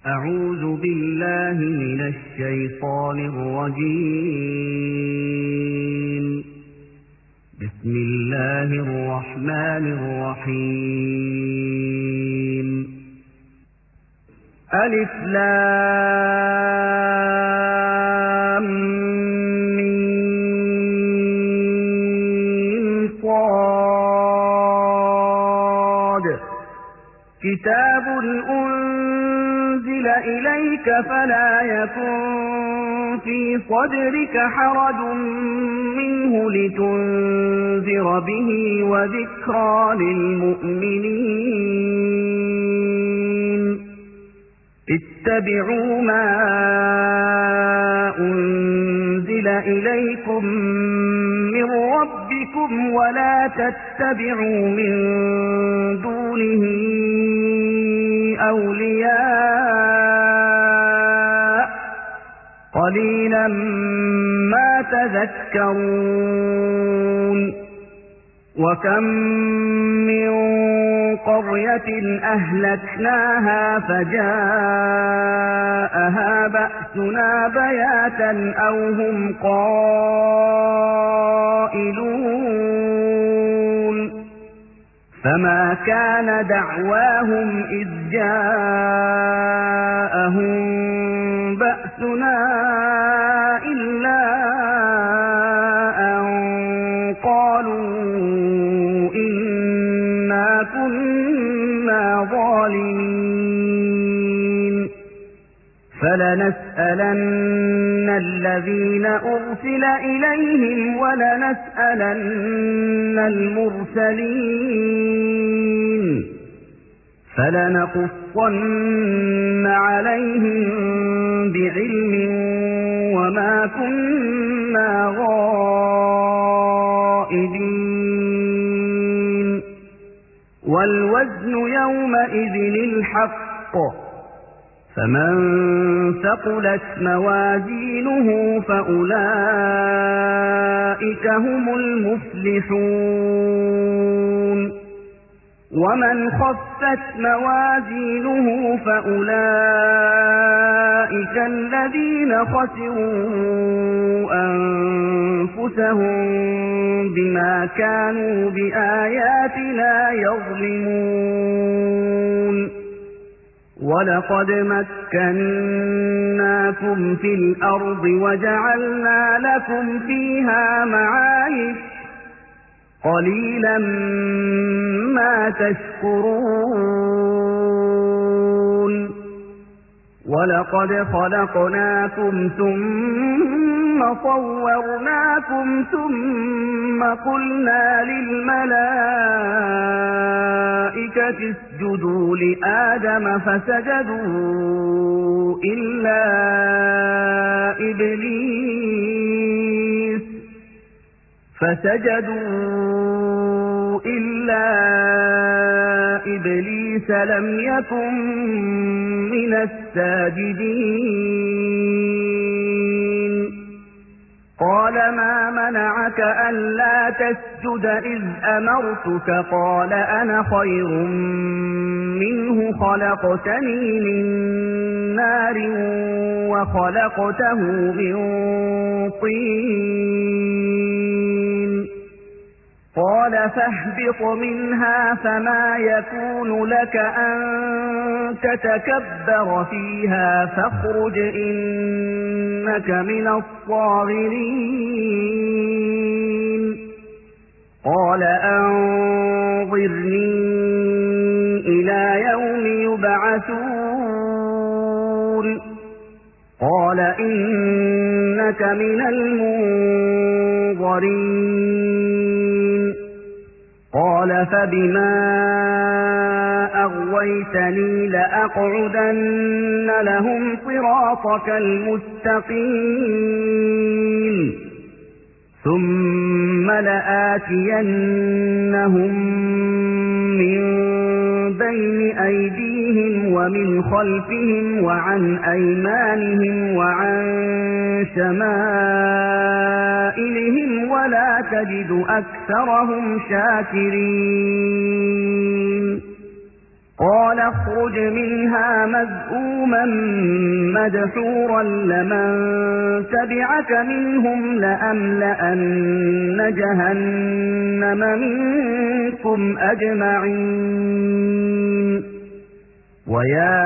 أعوذ بالله من الشيطان الرجيم. بسم الله الرحمن الرحيم. ألف لام ميم صاد. كتاب أنزل إليك فلا يكن في صدرك حرج منه لتنذر به وذكرى للمؤمنين. اتبعوا ما أنزل إليكم من ربكم ولا تتبعوا من دونه أولياء قليلا ما تذكرون. وكم من قرية أهلكناها فجاءها بأسنا بياتا أو هم قائلون. فما كان دعواهم إذ جاءهم بأسنا إلا أن قالوا إنا كنا ظالمين. فلنسألن الذين أرسل إليهم ولنسألن المرسلين. فلنقصن عليهم بعلم وما كنا غائبين. والوزن يومئذ الحق. فمن ثقلت موازينه فأولئك هم المفلحون. ومن خفت موازينه فأولئك الذين خسروا أنفسهم بما كانوا بآياتنا يظلمون. ولقد مكناكم في الأرض وجعلنا لكم فيها معايش قليلا ما تشكرون. ولقد خلقناكم ثم صورناكم ثم قلنا للملائكة اسجدوا لآدم فسجدوا إلا إبليس لم يكن من الساجدين. قال ما منعك ألا تسجد إذ أمرتك؟ قال أنا خير منه خلقتني من نار وخلقته من طين. قال فاهبط منها فما يكون لك أن تتكبر فيها فاخرج إنك من الصاغرين. قال أنظرني إلى يوم يبعثون. قال إنك من المنظرين. قال فبما أغويتني لأقعدن لهم صراطك المستقيم ثم لآتينهم من بين أيديهم ومن خلفهم وعن أيمانهم وعن شمائلهم ولا تجد أكثرهم شاكرين. قال اخرج منها مذءوما مدحورا لمن تبعك منهم لأملأن جهنم منكم أجمعين ويا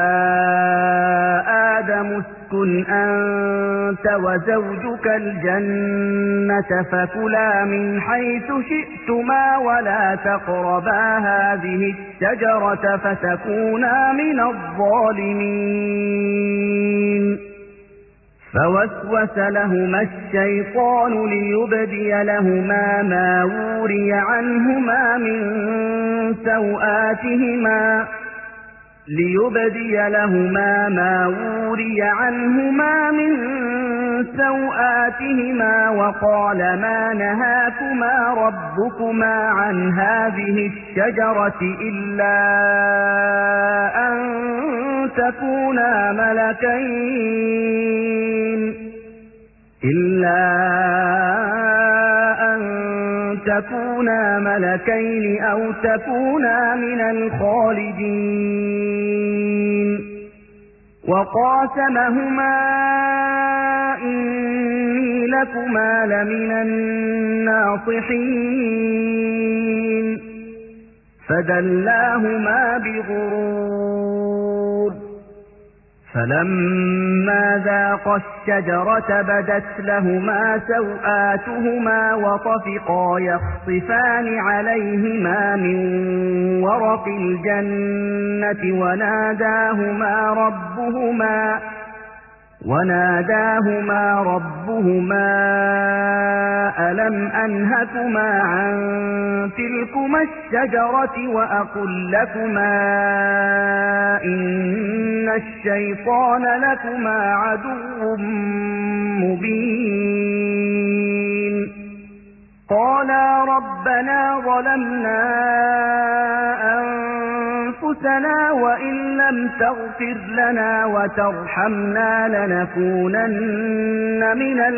آدم اسكن أنت وزوجك الجنة فكلا من حيث شئتما ولا تقربا هذه الشجرة فتكونا من الظالمين فوسوس لهما الشيطان ليبدي لهما ما وري عنهما من سوآتهما وقال ما نهاكما ربكما عن هذه الشجرة إلا أن تكونا ملكين أو تكونا من الخالدين وقاسمهما إني لكما لمن الناصحين فدلاهما بغرور فلما ذاقا الشجرة بدت لهما سوآتهما وطفقا يخصفان عليهما من ورق الجنة وناداهما ربهما ألم أنهكما عن تلكما الشجرة وأقل لكما إن الشيطان لكما عدو مبين قالا ربنا ظلمنا أنفسنا وإن لم تغفر لنا وترحمنا لنكونن من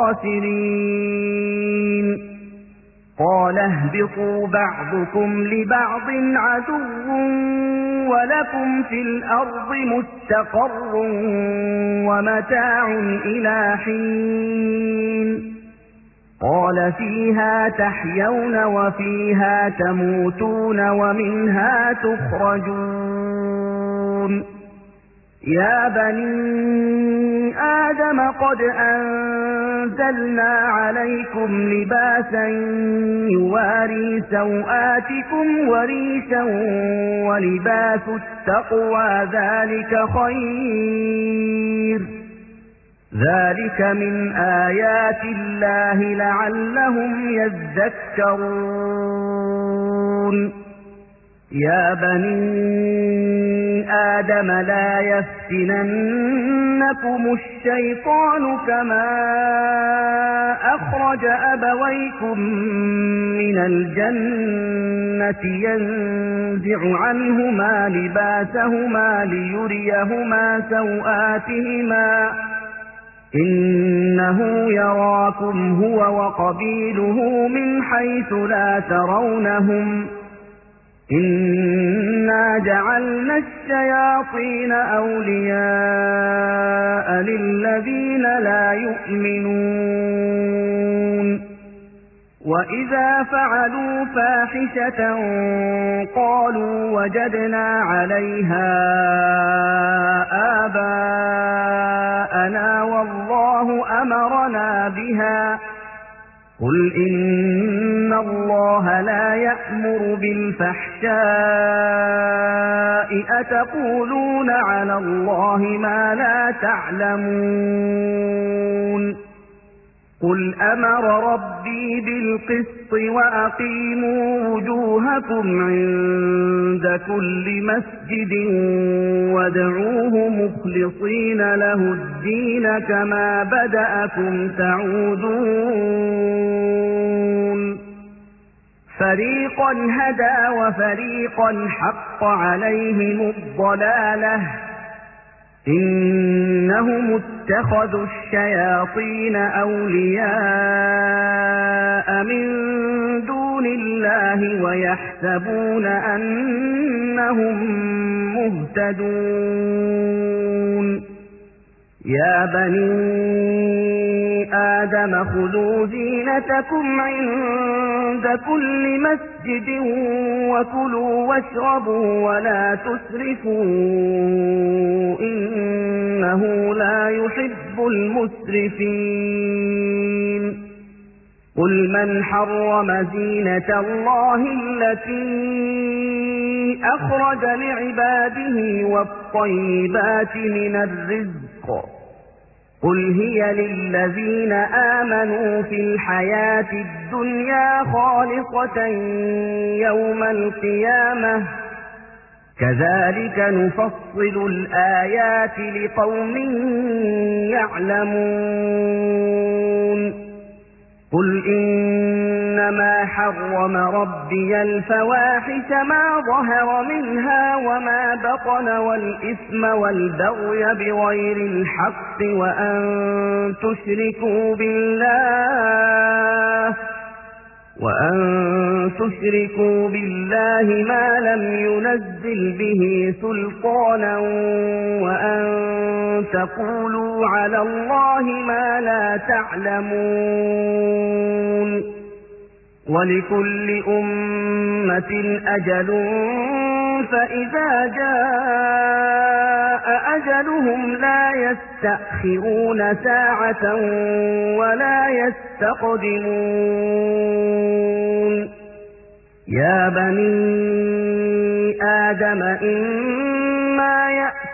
الخاسرين قال اهبطوا بعضكم لبعض عدو ولكم في الأرض مستقر ومتاع إلى حين قال فيها تحيون وفيها تموتون ومنها تخرجون يا بني آدم قد أنزلنا عليكم لباسا يواري سوآتكم وريشا ولباس التقوى ذلك خير ذلك من آيات الله لعلهم يذكرون يا بني آدم لا يفتننكم الشيطان كما أخرج أبويكم من الجنة ينزع عنهما لباسهما ليريهما سوآتهما إنه يراكم هو وقبيله من حيث لا ترونهم إنا جعلنا الشياطين أولياء للذين لا يؤمنون وإذا فعلوا فاحشة قالوا وجدنا عليها آباءنا والله أمرنا بها قل إن الله لا يأمر بالفحشاء أتقولون على الله ما لا تعلمون قل أمر ربي بالقسط وأقيموا وجوهكم عند كل مسجد وادعوه مخلصين له الدين كما بدأكم تعودون فريقا هدى وفريقا حق عليهم الضلالة إنهم اتخذوا الشياطين أولياء من دون الله ويحسبون أنهم مهتدون يا بني آدم خذوا زينتكم عند كل مسجد وكلوا واشربوا ولا تسرفوا إنه لا يحب المسرفين قل من حرم زينة الله التي أخرج لعباده والطيبات من الرزق قل هي للذين آمنوا في الحياة الدنيا خالصة يوم القيامة كذلك نفصل الآيات لقوم يعلمون قل إنما حرم ربي الفواحش ما ظهر منها وما بطن والإثم والبغي بغير الحق وأن تشركوا بالله ما لم ينزل به سلطانا وأن تقولوا على الله ما لا تعلمون ولكل أمة أجل فإذا جاء أجلهم لا يستأخرون ساعة ولا يستقدمون يا بني آدم إما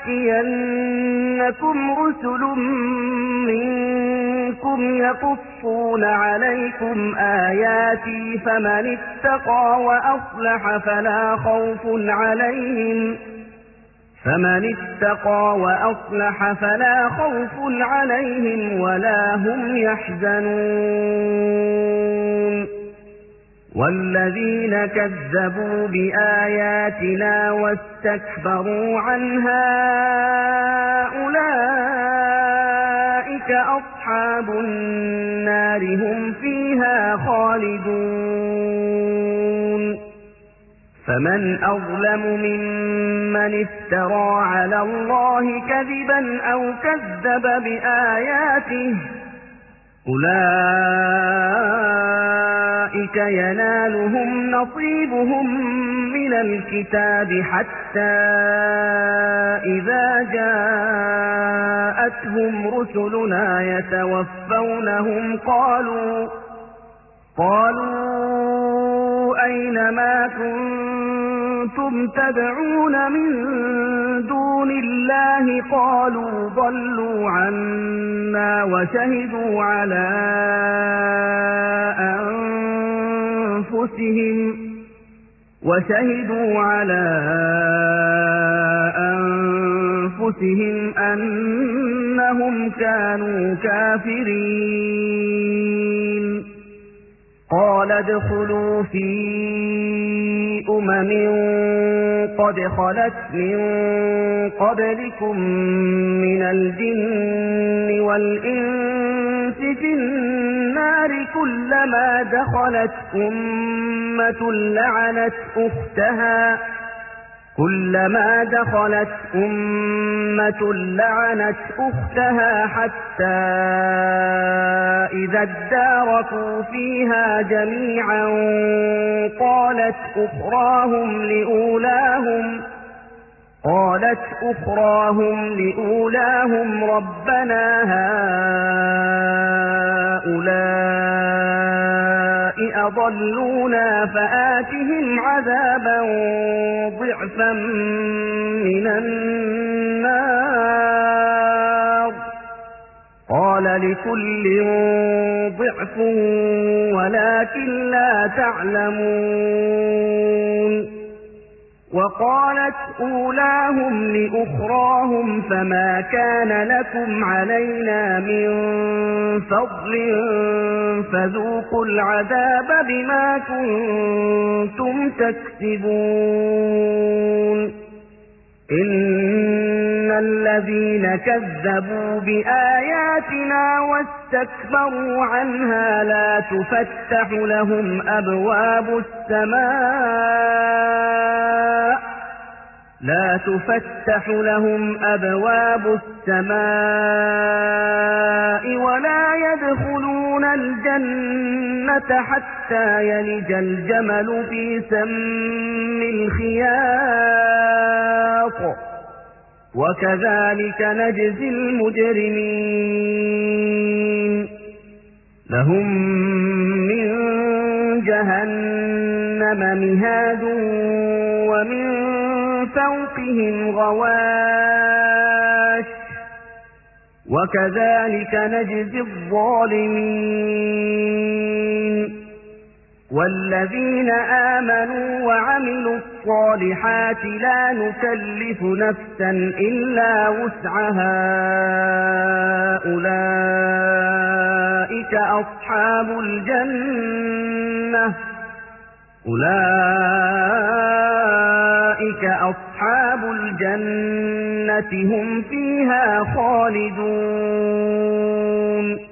يأتينكم رسل منكم يقصون عليكم آياتي فمن اتقى وأصلح فلا خوف عليهم ولا هم يحزنون والذين كذبوا بآياتنا واستكبروا عنها أولئك أصحاب النار هم فيها خالدون فمن أظلم ممن افترى على الله كذبا أو كذب بآياته أولئك ينالهم نصيبهم من الكتاب حتى إذا جاءتهم رسلنا يتوفونهم قالوا أين ما كنتم تدعون من دون الله قالوا ضلوا عنا وشهدوا على أنفسهم أنهم كانوا كافرين قال ادخلوا في قد خلت من قبلكم من الجن والإنس في النار كلما دخلت أمة لعنت أختها حتى إذا اداركوا فيها جميعا قالت أخراهم لأولاهم ربنا هؤلاء أضلونا فآتهم عذابا ضعفا من النار قال لكل ضعف ولكن لا تعلمون وقالت أولاهم لأخراهم فما كان لكم علينا من فضل فذوقوا العذاب بما كنتم تكسبون إن الذين كذبوا بآياتنا واستكبروا عنها لا تفتح لهم أبواب السماء ولا يدخلون الجنة حتى يلج الجمل في سم الخياط وكذلك نجزي المجرمين لهم من جهنم مهاد ومن فوقهم غواش وكذلك نجزي الظالمين والذين آمنوا وعملوا الصالحات لا نكلف نفسا إلا وسعها أولئك أصحاب الجنة هم فيها خالدون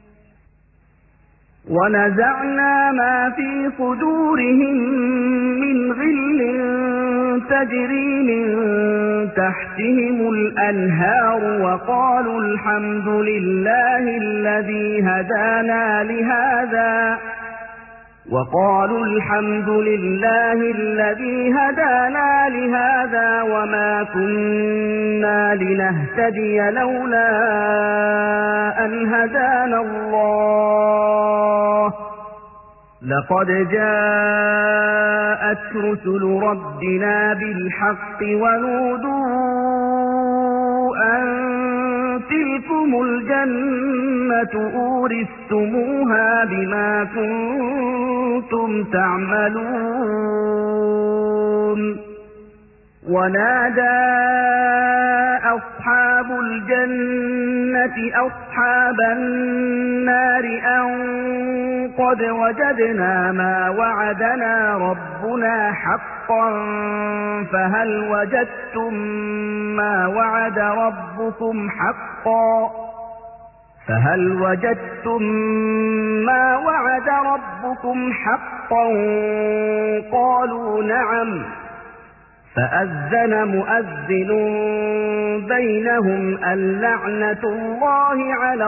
ونزعنا ما في صدورهم من غل تجري من تحتهم الأنهار وقالوا الحمد لله الذي هدانا لهذا وما كنا لنهتدي لولا أن هدانا الله لقد جاءت رسل ربنا بالحق ونودوا أن تلكم الجنة أورثتموها بما كنتم تعملون ونادى أصحاب الجنة أصحاب النار أن قد وجدنا ما وعدنا ربنا حقا فهل وجدتم ما وعد ربكم حقا قالوا نعم فأذن مؤذن بينهم اللعنة الله على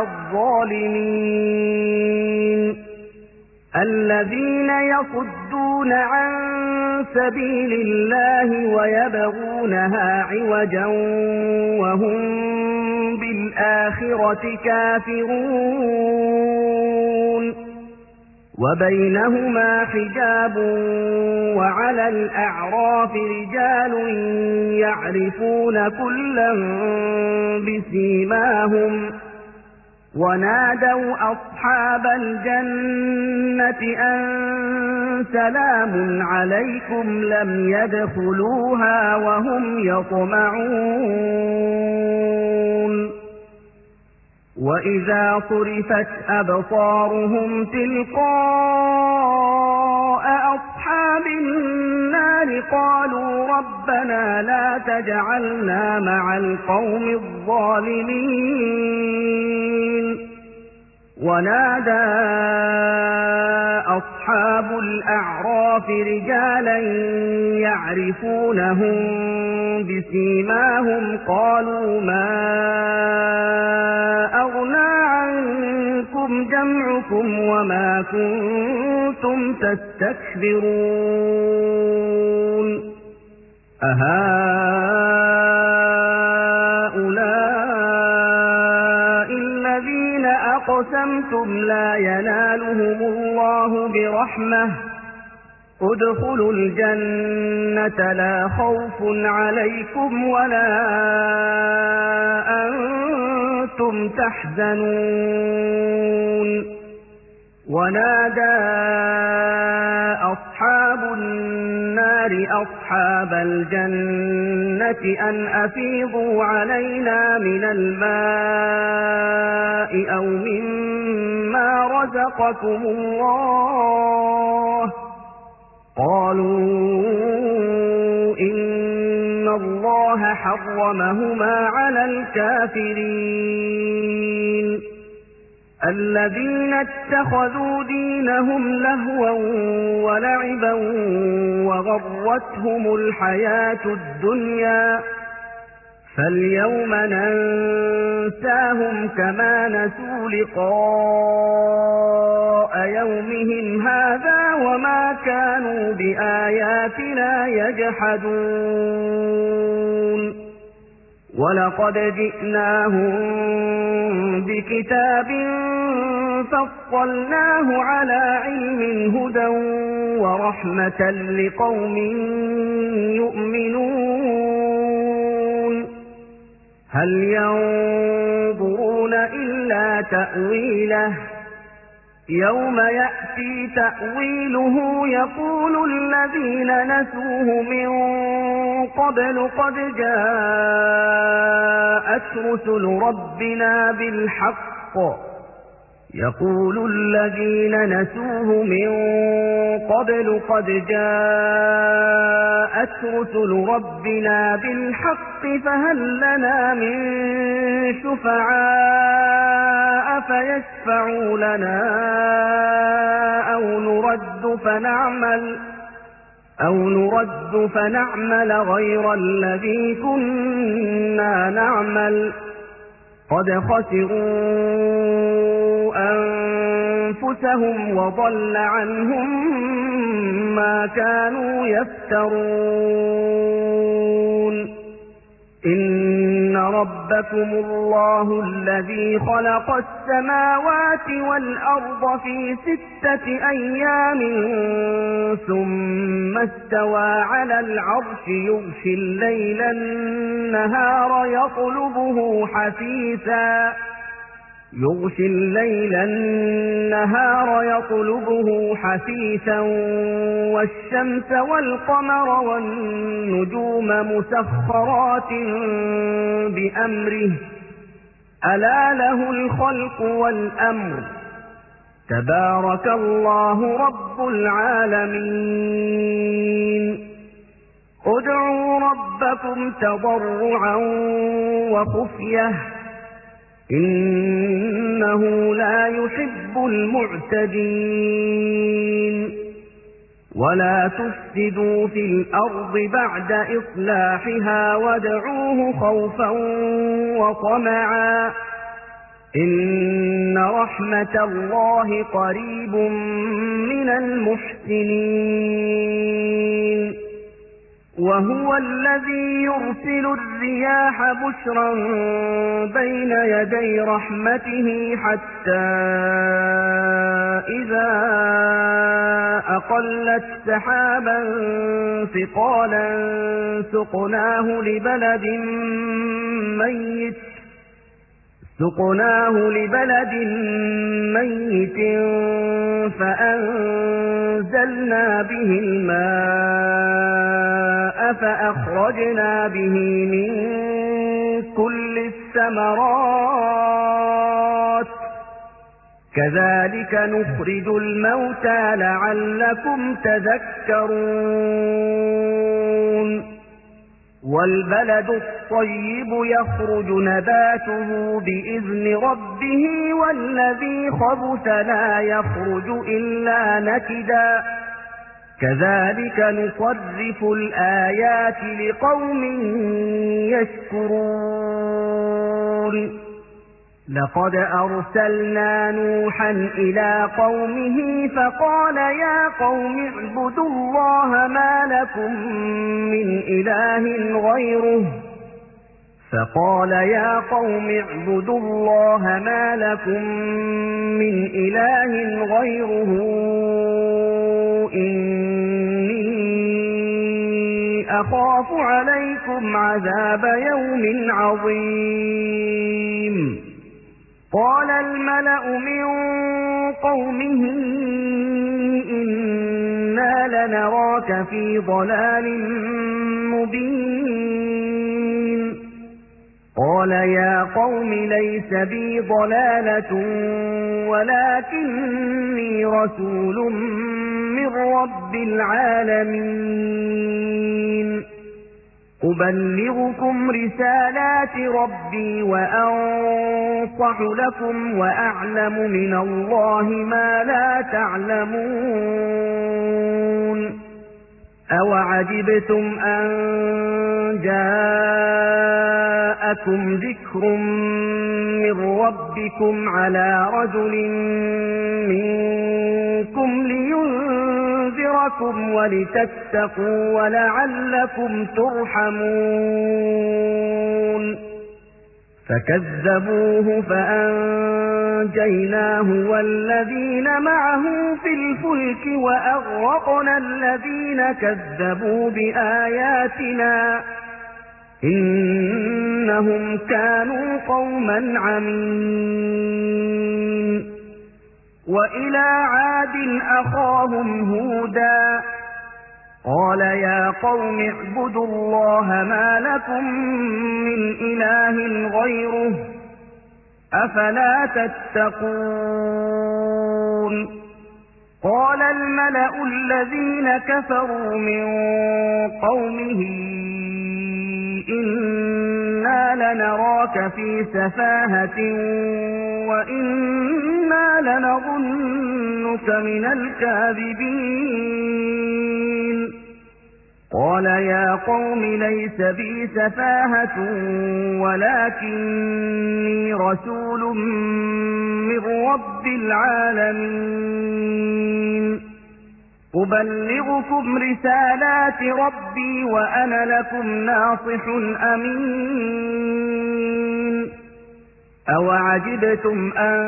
الظالمين الذين يصدون عن سبيل الله ويبغونها عوجا وهم بالآخرة كافرون وبينهما حجاب وعلى الأعراف رجال يعرفون كلا بسيماهم ونادوا أصحاب الجنة أن سلام عليكم لم يدخلوها وهم يطمعون وإذا صرفت أبصارهم تلقاء أصحاب النار قالوا ربنا لا تجعلنا مع القوم الظالمين ونادى أصحاب الأعراف رجالا يعرفونهم بسيماهم قالوا ما أغنى عنكم جمعكم وما كنتم تستكبرون أهؤلاء الذين أقسمتم لا ينالهم الله برحمة ادخلوا الجنة لا خوف عليكم ولا أنتم تحزنون ونادى أصحاب النار أصحاب الجنة أن أفيضوا علينا من الماء أو مما رزقكم الله قالوا إن الله حرمهما على الكافرين الذين اتخذوا دينهم لهوا ولعبا وغرتهم الحياة الدنيا فاليوم ننساهم كما نسوا لقاء يومهم هذا وما كانوا بآياتنا يجحدون ولقد جئناهم بكتاب فصلناه على علم هدى ورحمة لقوم يؤمنون هل ينظرون إلا تأويله يوم يأتي تأويله يقول الذين نسوه من قبل قد جاءت رسل ربنا بالحق يقول الذين نسوه من قبل قد جاءت رسل ربنا بالحق فهل لنا من شفعاء فيشفعوا لنا أو نرد فنعمل غير الذي كنا نعمل قد خسروا أنفسهم وضل عنهم ما كانوا يفترون إن ربكم الله الذي خلق السماوات والأرض في 6 أيام ثم استوى على العرش يغشي الليل النهار يطلبه حثيثا والشمس والقمر والنجوم مسخرات بأمره ألا له الخلق والأمر تبارك الله رب العالمين ادعوا ربكم تضرعا وخفية إنه لا يحب المعتدين ولا تفسدوا في الأرض بعد إصلاحها وادعوه خوفا وطمعا إن رحمة الله قريب من المحسنين وهو الذي يرسل الرياح بشرا بين يدي رحمته حتى إذا أقلت سحابا ثقالا سقناه لبلد ميت فأنزلنا به الماء فأخرجنا به من كل الثمرات كذلك نخرج الموتى لعلكم تذكرون والبلد الطيب يخرج نباته بإذن ربه والذي خبث لا يخرج إلا نكدا كذلك نصرف الآيات لقوم يشكرون لقد أرسلنا نوحا إلى قومه فقال يا قوم اعبدوا الله ما لكم من إله غيره إني أخاف عليكم عذاب يوم عظيم قال الملأ من قومه إنا لنراك في ضلال مبين قال يا قوم ليس بي ضلالة ولكني رسول من رب العالمين أبلغكم رسالات ربي وأنصح لكم وأعلم من الله ما لا تعلمون أوعجبتم أن جاءكم ذكر من ربكم على رجل منكم لينذركم ولتتقوا ولعلكم ترحمون فكذبوه فأنجيناه والذين معه في الفلك وأغرقنا الذين كذبوا بآياتنا إنهم كانوا قوما عمين وإلى عاد أخاهم هودا قال يا قوم اعبدوا الله ما لكم من إله غيره أفلا تتقون قال الملأ الذين كفروا من قومه إنا لنراك في سفاهة وإنا لنظنك من الكاذبين قال يا قوم ليس بي سفاهة ولكني رسول من رب العالمين أبلغكم رسالات ربي وأنا لكم ناصح أمين أوعجبتم أن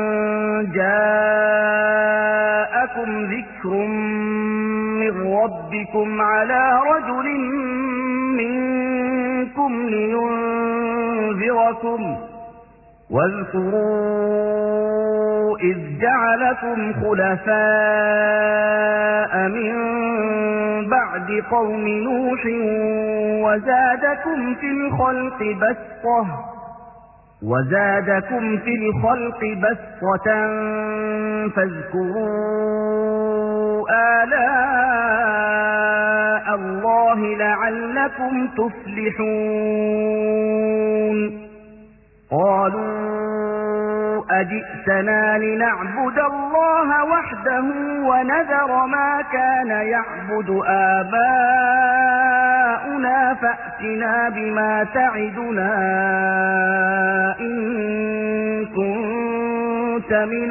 جاءكم ذكر من ربكم على رجل منكم لينذركم واذكروا إذ جعلكم خلفاء من بعد قوم نوح وزادكم في الخلق بسطة فاذكروا آلاء الله لعلكم تفلحون قالوا أجئتنا لنعبد الله وحده ونذر ما كان يعبد آباؤنا فأتنا بما تعدنا إن كنت من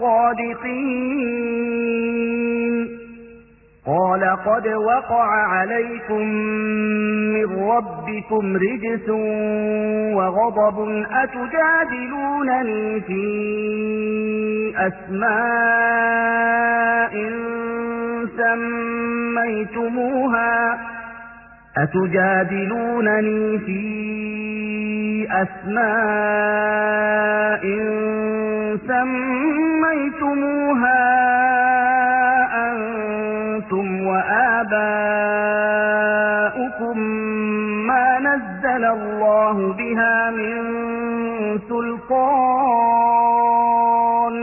الصادقين قال قد وقع عليكم من ربكم رجس وغضب أتجادلونني في أسماء سميتموها أنتم وآباؤكم ما نزل الله بها من سلطان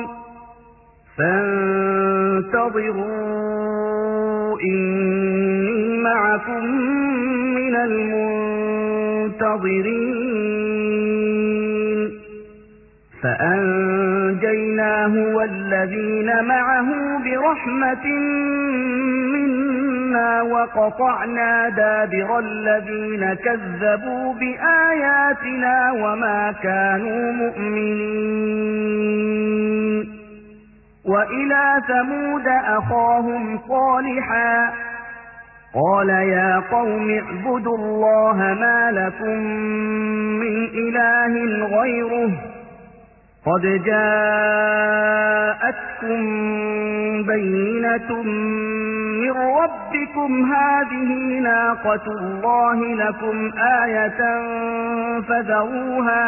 فانتظروا إني معكم من المنتظرين فأنجيناه والذين معه برحمة منا وقطعنا دابر الذين كذبوا بآياتنا وما كانوا مؤمنين وإلى ثمود أخاهم صالحا قال يا قوم اعبدوا الله ما لكم من إله غيره قد جاءتكم بينة من ربكم هذه ناقة الله لكم آية فذروها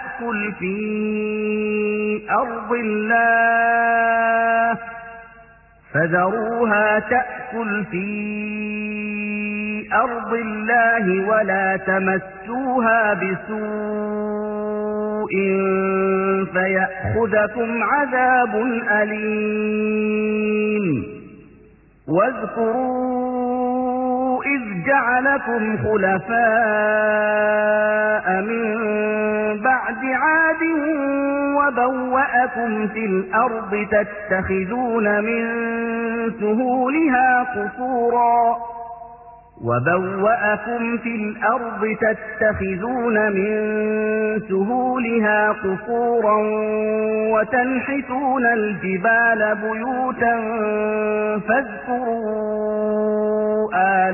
تأكل في أرض الله ولا تمسوها بسوء فيأخذكم عذاب أليم واذكروا إذ جعلكم خلفاء من بعد عاد وبوأكم في الأرض تتخذون من سهولها قصورا وتنحتون الجبال بيوتا فاذكروا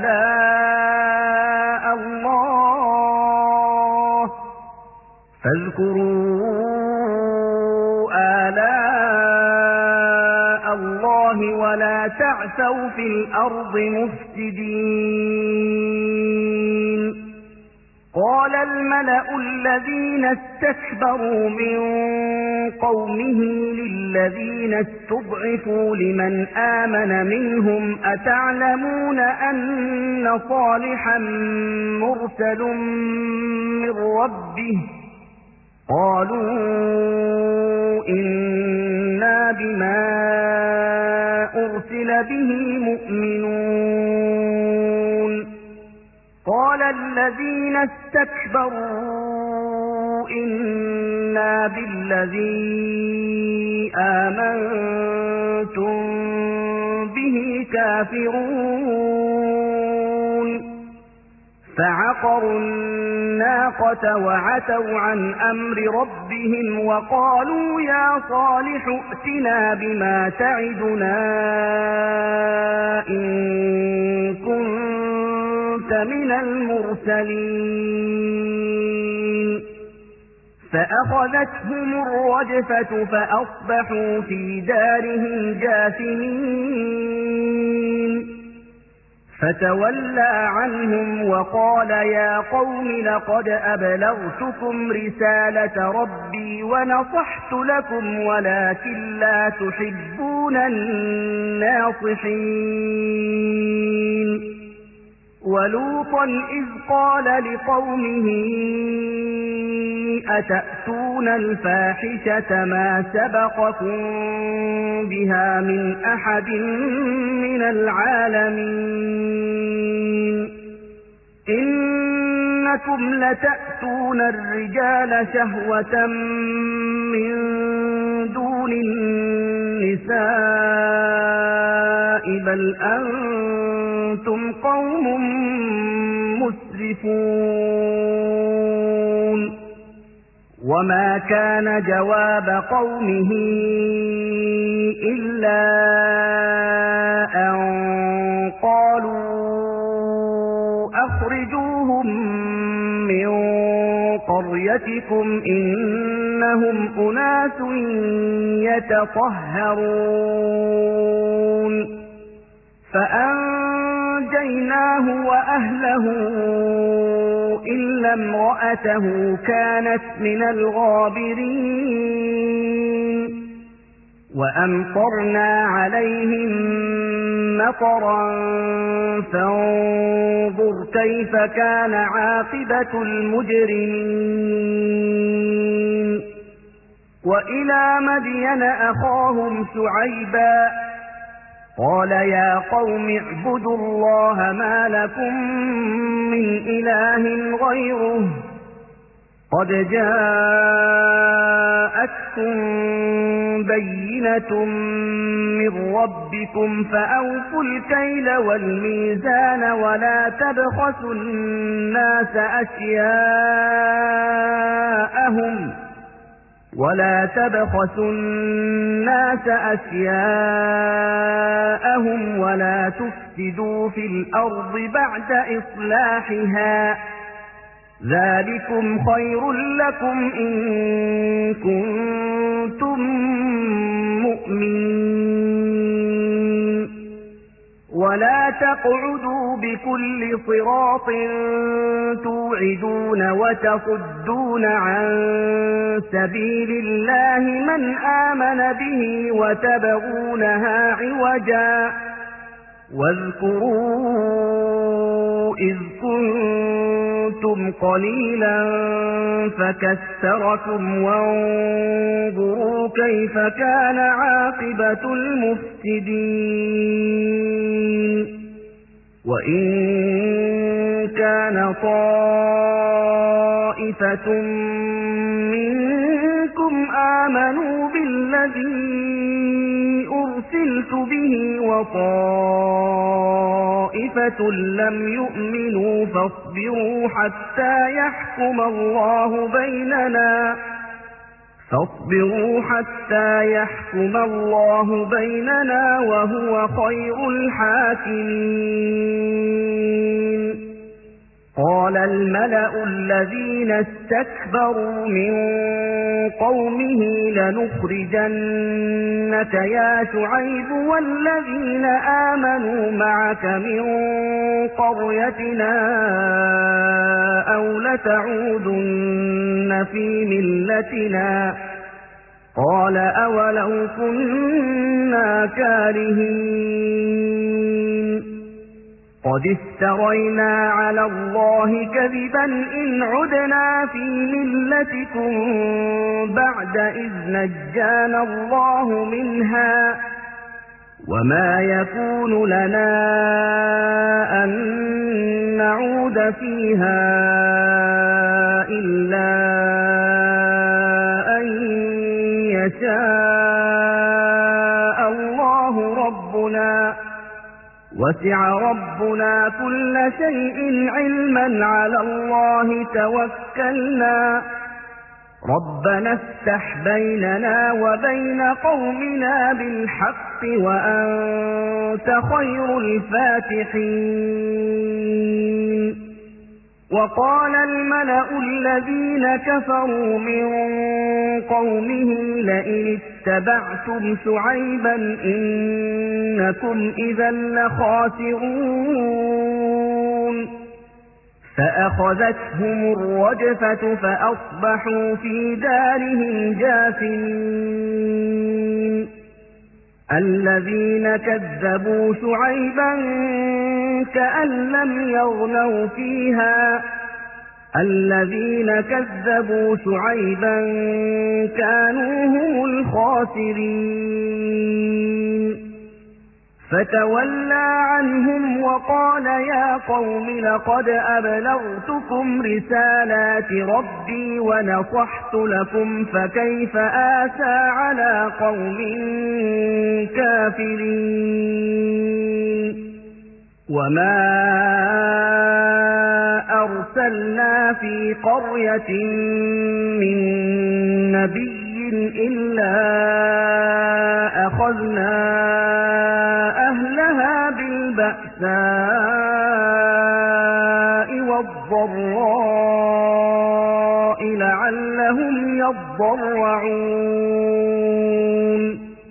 آلاء الله ولا تعثوا في الأرض مفسدين قال الملأ الذين استكبروا من قومه للذين استضعفوا لمن آمن منهم أتعلمون أن صالحا مرسل من ربه قالوا إنا بما أرسل به مؤمنون قال الذين استكبروا إنا بالذي آمنتم به كافرون فعقروا الناقة وعتوا عن أمر ربهم وقالوا يا صالح ائتنا بما تعدنا إن كنت من المرسلين فأخذتهم الرجفة فأصبحوا في دارهم جاثمين فتولى عنهم وقال يا قوم لقد أبلغتكم رسالة ربي ونصحت لكم ولكن لا تحبون الناصحين ولوطا إذ قال لقومه أتأتون الفاحشة ما سبقكم بها من أحد من العالمين إنكم لتأتون الرجال شهوة من دون النساء بل أنتم قوم مسرفون وما كان جواب قومه إلا أن قالوا أخرجوهم من قريتكم إنهم أناس يتطهرون فأنجيناه وأهله إلا امرأته كانت من الغابرين وأمطرنا عليهم مطرا فانظر كيف كان عاقبة المجرمين وإلى مدين أخاهم شعيبا قال يا قوم اعبدوا الله ما لكم من إله غيره قد جاءتكم بينة من ربكم فأوفوا الكيل والميزان ولا تبخسوا الناس أشياءهم ولا تفسدوا في الأرض بعد إصلاحها ذلكم خير لكم إن كنتم مؤمنين ولا تقعدوا بكل صراط توعدون وتصدون عن سبيل الله من آمن به وتبغونها عوجا واذكروا إذ كنتم قليلا فكثركم وانظروا كيف كان عاقبة المفسدين وإن كان طائفة منكم آمنوا بالذي أرسلت به وطائفة لم يؤمنوا فاصبروا حتى يحكم الله بيننا وهو خير الحاكمين. قال الملأ الذين استكبروا من قومه لنخرجنك يا شعيب والذين آمنوا معك من قريتنا أو لتعودن في ملتنا قال أولو كنا كارهين قد افترينا على الله كذبا إن عدنا في ملتكم بعد إذ نجانا الله منها وما يكون لنا أن نعود فيها إلا أن يشاء الله ربنا وسع ربنا كل شيء علما على الله توكلنا ربنا افتح بيننا وبين قومنا بالحق وأنت خير الفاتحين. وقال الملأ الذين كفروا من قومه لئن اتبعتم شعيبا إنكم إذا لخاسرون فأخذتهم الرجفة فأصبحوا في دارهم جاثمين. الذين كذبوا شعيبا كأن لم يغنوا فيها الذين كذبوا شعيبا كانوا هم الخاسرين. فتولى عنهم وقال يا قوم لقد أبلغتكم رسالات ربي ونصحت لكم فكيف آسى على قوم كافرين. وما أرسلنا في قرية من نبي إلا أخذنا أهلها بالبأساء والضراء لعلهم يضرعون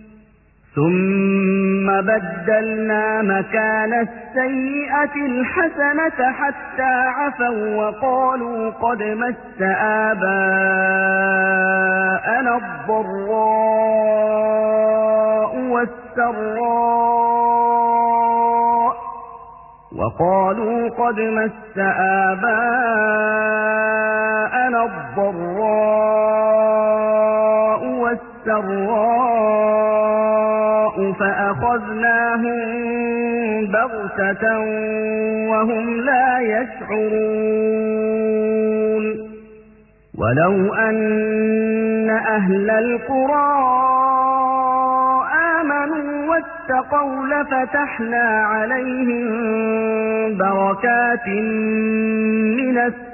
ثم بدلنا مكان السيئة الحسنة حتى عفوا وقالوا قد مس آباءنا الضراء والسراء فأخذناهم بغتة وهم لا يشعرون. ولو أن أهل القرى آمنوا واتقوا لفتحنا عليهم بركات من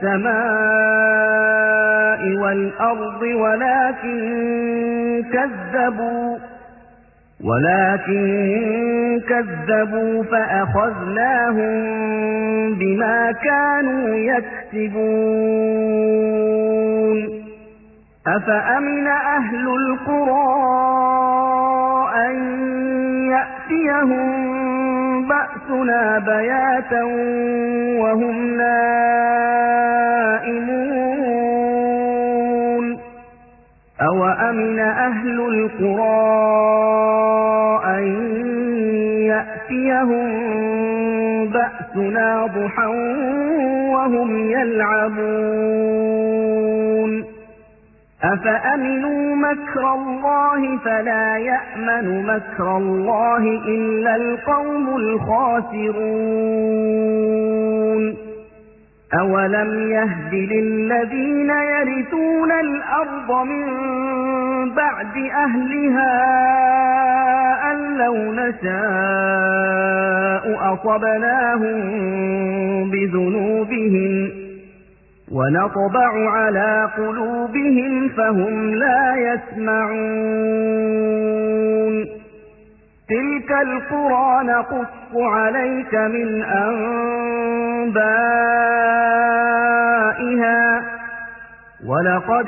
السماء والأرض ولكن كذبوا فأخذناهم بما كانوا يكسبون. أفأمن أهل القرى أن يأتيهم بأسنا بياتا وهم نائمون أوأمن أهل القرى أن يأتيهم بأسنا ضحى وهم يلعبون أفأمنوا مكر الله فلا يأمن مكر الله إلا القوم الخاسرون أولم يهد للذين يرثون الأرض من بعد أهلها أن لو نشاء أصبناهم بذنوبهم ونطبع على قلوبهم فهم لا يسمعون تلك القرى نقص عليك من أنبائها ولقد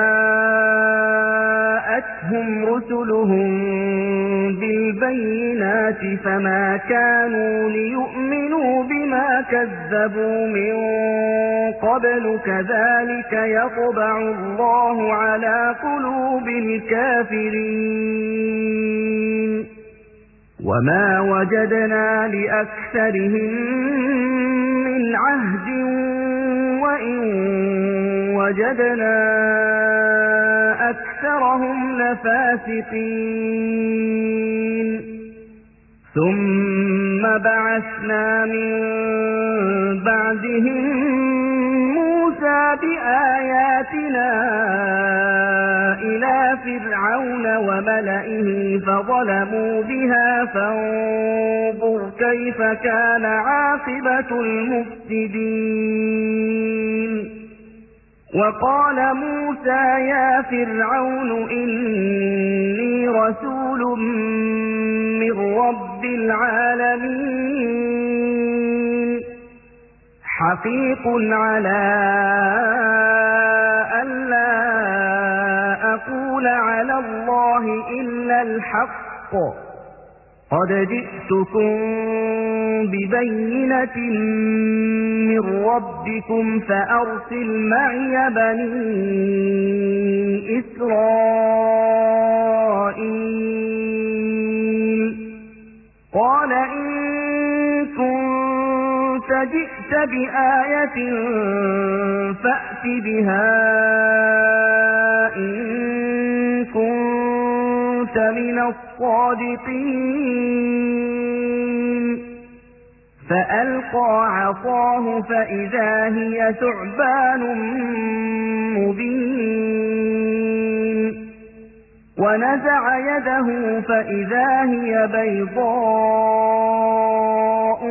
جاءتهم رسلهم بالبينات فما كانوا ليؤمنوا بما كذبوا من قبل كذلك يطبع الله على قلوب الكافرين وما وجدنا لأكثرهم من عهد وإن وجدنا أكثرهم لفاسقين ثم بعثنا من بعدهم موسى بآياتنا إلى فرعون وملئه فظلموا بها فانظر كيف كان عاقبة المفسدين وقال موسى يا فرعون إني رسول من رب العالمين حقيق على ألا أقول على الله إلا الحق قد جئتكم ببينة من ربكم فأرسل معي بني إسرائيل قال إن كنت جئت بآية فأت بها إن كنت من الصادقين فألقى عصاه فإذا هي ثعبان مبين ونزع يده فإذا هي بيضاء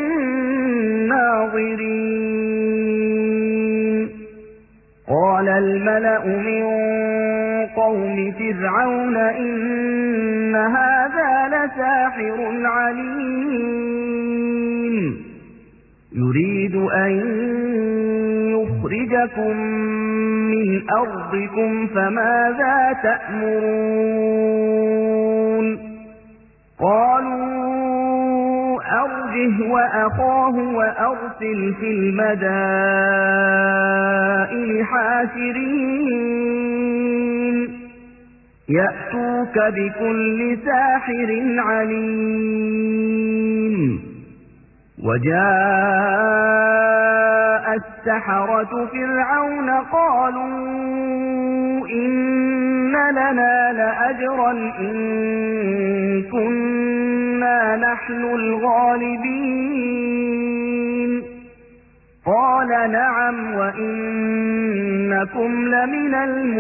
للناظرين قال الملأ من قوم فرعون إن هذا لساحر عليم يريد أن يخرجكم من أرضكم فماذا تأمرون قالوا أرجه وأخاه وأرسل في المدائن حاشرين يأتوك بكل ساحر عليم وجاء السحرة فرعون قالوا إن لنا لأجرا إن كنا نحن الغالبين قال نعم وإنكم لمن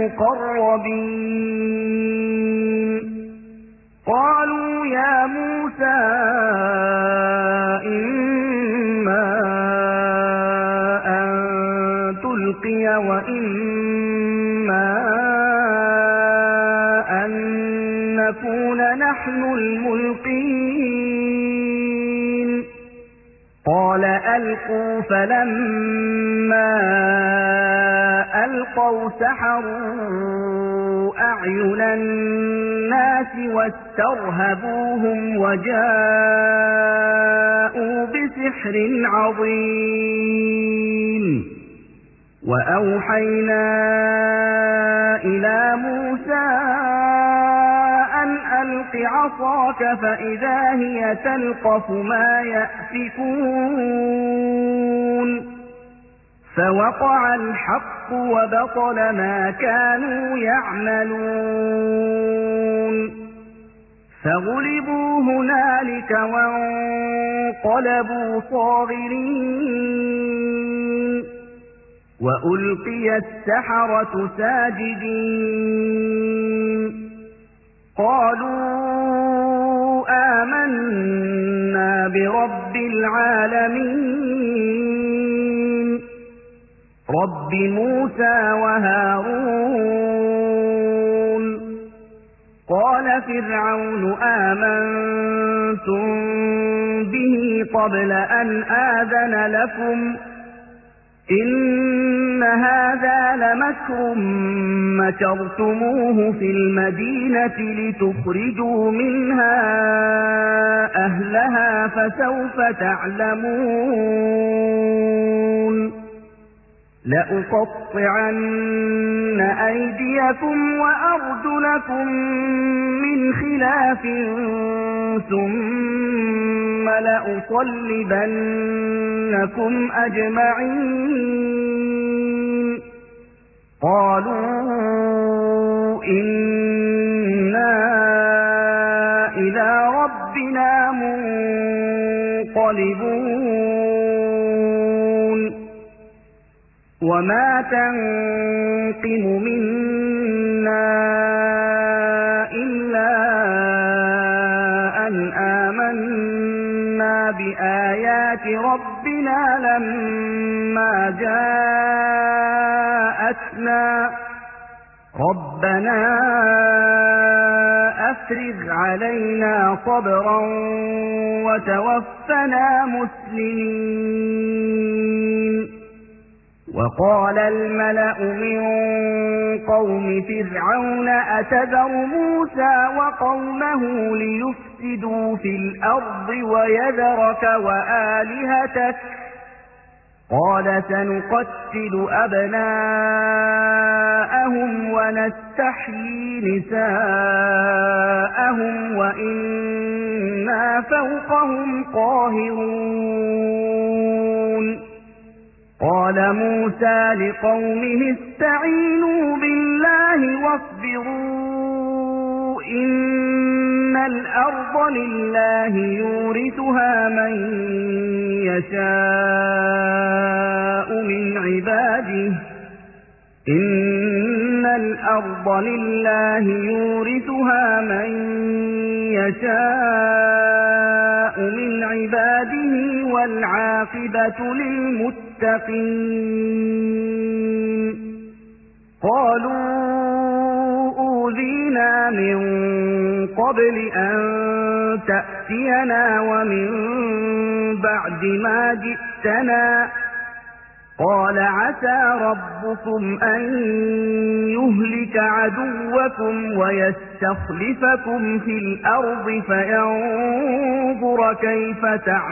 المقربين قالوا يا موسى إما أن تلقي وإما أن نكون نحن الملقين قال ألقوا فلما ألقوا سحروا أعين الناس واسترهبوهم وجاءوا بسحر عظيم وأوحينا إلى موسى أن ألق عصاك فإذا هي تلقف ما يأفكون فوقع الحق الحق وبطل ما كانوا يعملون فغلبوا هنالك وانقلبوا صاغرين وألقي السحرة ساجدين قالوا آمنا برب العالمين رب موسى وهارون قال فرعون آمنتم به قبل أن آذن لكم إن هذا لمكر مكرتموه في المدينة لتخرجوا منها أهلها فسوف تعلمون لأقطعن أيديكم وأرجلكم من خلاف ثم لأصلبنكم أجمعين قالوا إنا إلى ربنا منقلبون وما تنقم منا إلا أن آمنا بآيات ربنا لما جاءتنا ربنا أفرغ علينا صبرا وتوفنا مسلمين وقال الملأ من قوم فرعون أتذر موسى وقومه ليفسدوا في الأرض ويذرك وآلهتك قال سنقتل أبناءهم ونستحيي نساءهم وإنا فوقهم قاهرون قال موسى لقومه استعينوا بالله واصبروا إن الأرض لله يورثها من يشاء من عباده إن الأرض لله يورثها من يشاء من عباده والعاقبة للمتقين قالوا أوذينا من قبل أن تأتينا ومن بعد ما جئتنا قال عسى ربكم أن يهلك عدوكم ويستخلفكم في الأرض فينظر كيف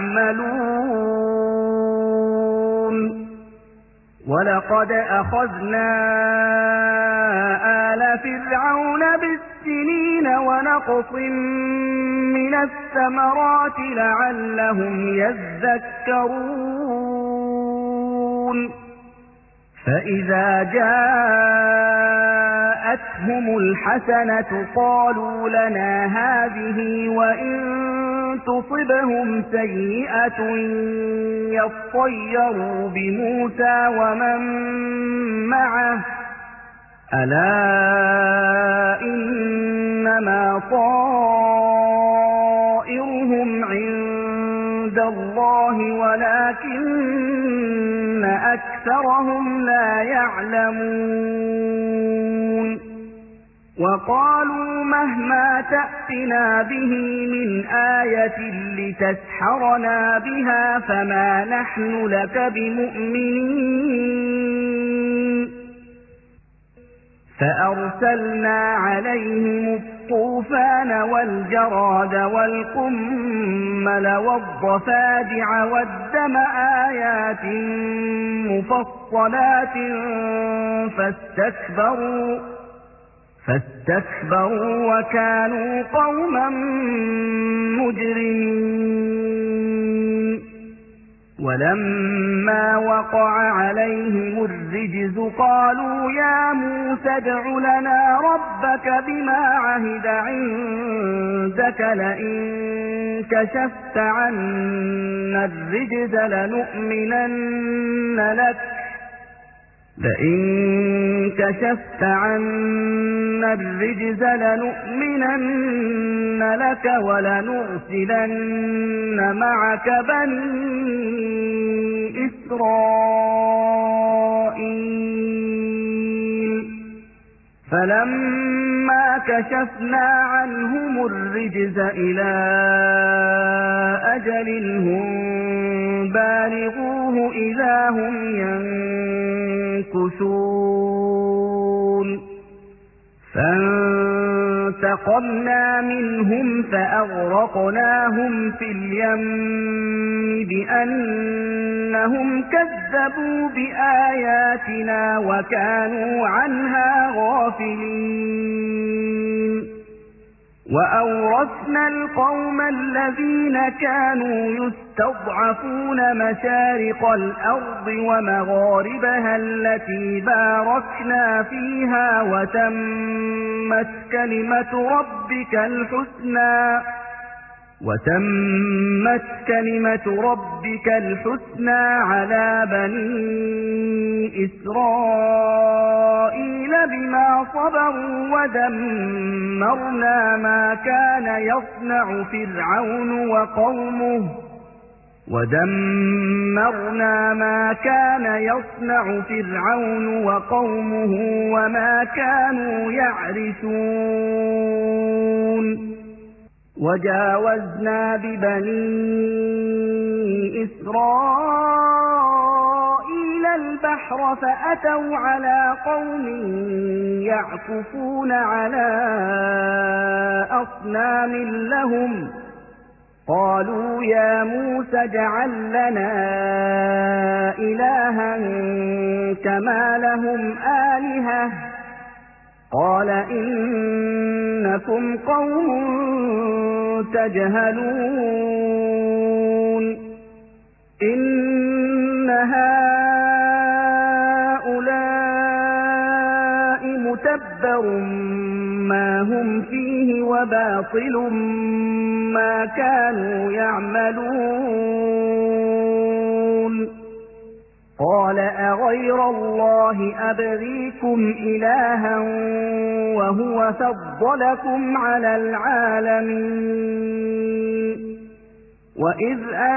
تعملون ولقد أخذنا آل فرعون بالسنين ونقص من الثمرات لعلهم يذكرون فإذا جاءتهم الحسنة قالوا لنا هذه وإن تصبهم سيئة يطيروا بموسى ومن معه ألا إنما طائرهم عند الله ولكن أكثرهم لا يعلمون وقالوا مهما تأتنا به من آية لتسحرنا بها فما نحن لك بمؤمنين فأرسلنا عليهم الطوفان والجراد والقمل والضفادع والدم آيات مفصلات فاستكبروا وكانوا قوما مجرمين ولما وقع عليهم الرجز قالوا يا موسى ادع لنا ربك بما عهد عندك لئن كشفت عنا الرجز لنؤمنن لك ولنرسلن معك بني إسرائيل فلما كشفنا عنهم الرجز إلى أجل هم بالغوه إذا هم ينكثون فانتقمنا منهم فأغرقناهم في اليم بأنهم كذبوا بآياتنا وكانوا عنها غافلين وأورثنا القوم الذين كانوا يستضعفون مشارق الأرض ومغاربها التي باركنا فيها وتمت كلمة ربك الحسنى على بني إسرائيل بما صبروا ودمرنا ما كان يصنع فرعون وقومه وما كانوا يعرشون وجاوزنا ببني إسرائيل البحر فأتوا على قوم يعكفون على أصنام لهم قالوا يا موسى اجعل لنا إلها كما لهم آلهة قال إنكم قوم تجهلون إن هؤلاء متبر ما هم فيه وباطل ما كانوا يعملون قال أغير الله أبغيكم إلها وهو فضلكم على العالمين وإذ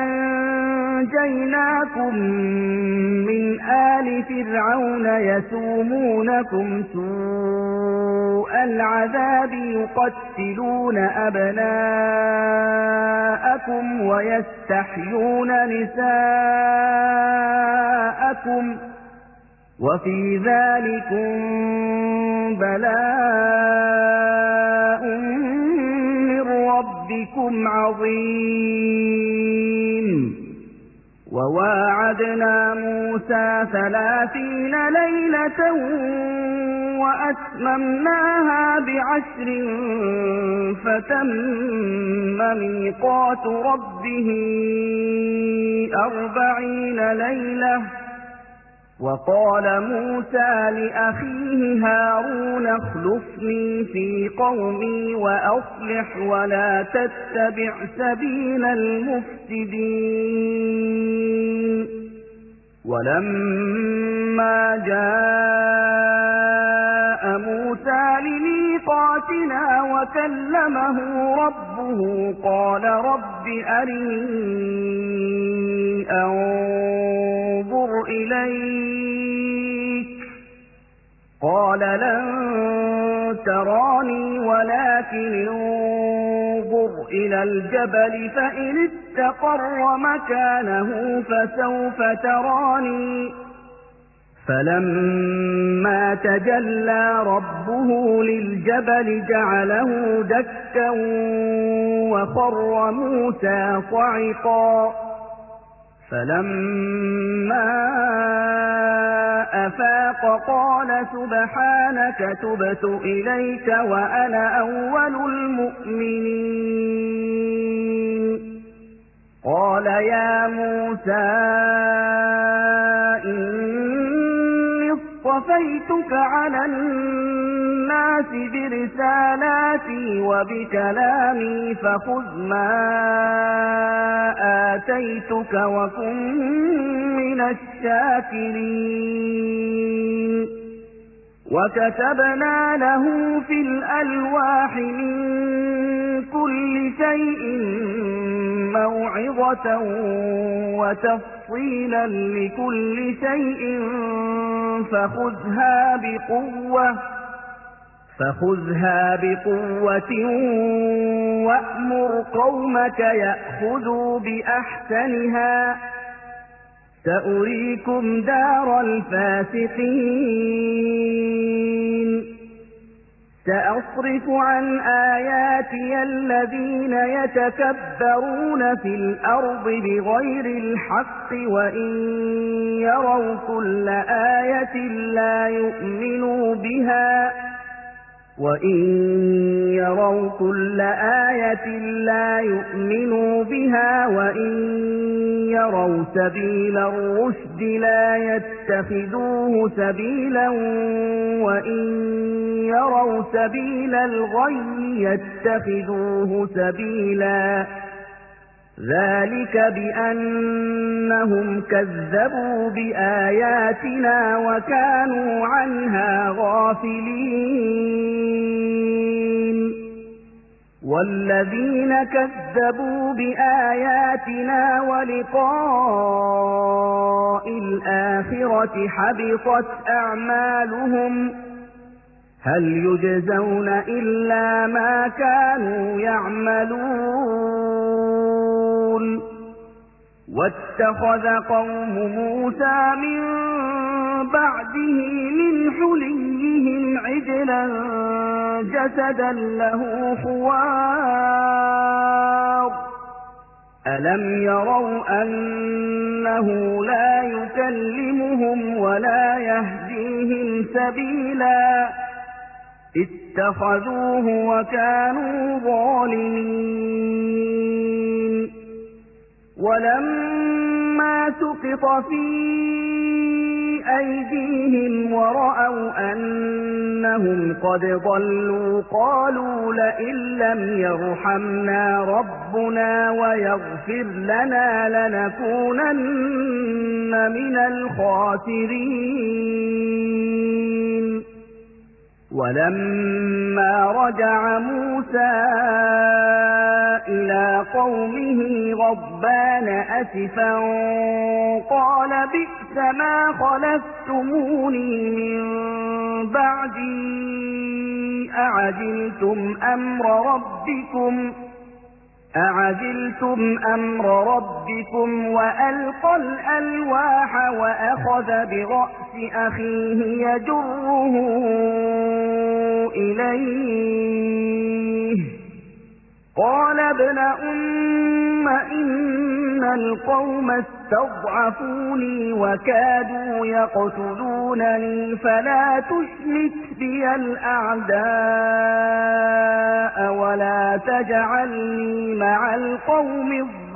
أنجيناكم من آل فرعون يسومونكم سوء العذاب يقتلون أبناءكم ويستحيون نساءكم وفي ذلكم بلاء من ربكم عظيم وواعدنا موسى 30 ليلة وأتممناها ب10 فتم ميقات ربه 40 ليلة وقال موسى لأخيه هارون اخلفني في قومي وأصلح ولا تتبع سبيل المفسدين ولما جاء موسى لميقاتنا وكلمه ربه قال رب أرني أنظر إليك قال لن تراني ولكن انظر إلى الجبل فإن استقر مكانه فسوف تراني فلما تجلى ربه للجبل جعله دكا وخر موسى صعقا فلما أفاق قال سبحانك تبت إليك وأنا أول المؤمنين قال يا موسى إني اصطفيتك على الناس برسالاتي وبكلامي فخذ ما آتيتك وكن من الشاكرين وكتبنا له في الألواح من كل شيء موعظة وتفصيلا لكل شيء فخذها بقوة وأمر قومك يأخذوا بأحسنها سأريكم دار الفاسقين سأصرف عن آياتي الذين يتكبرون في الأرض بغير الحق وإن يروا كل آية لا يؤمنوا بها وإن يروا سبيل الرشد لا يتخذوه سبيلا وإن يروا سبيل الغي يتخذوه سبيلا ذلك بأنهم كذبوا بآياتنا وكانوا عنها غافلين والذين كذبوا بآياتنا ولقاء الآخرة حبطت أعمالهم هل يجزون إلا ما كانوا يعملون واتخذ قوم موسى من بعده من حليهم عجلا جسدا له خوار ألم يروا أنه لا يكلمهم ولا يهديهم سبيلا اتخذوه وكانوا ظالمين ولما سقط في أيديهم ورأوا أنهم قد ضلوا قالوا لئن لم يرحمنا ربنا ويغفر لنا لنكونن من الخاسرين ولما رجع موسى إلى قومه غضبان أسفا قال بئس ما خلفتموني من بعدي أعجلتم أمر ربكم وألقى الألواح وأخذ برأس أخيه يجره إليه قال ابن أم إن القوم استضعفوني وكادوا يقتلونني فلا تشمت بي الأعداء ولا تجعلني مع القوم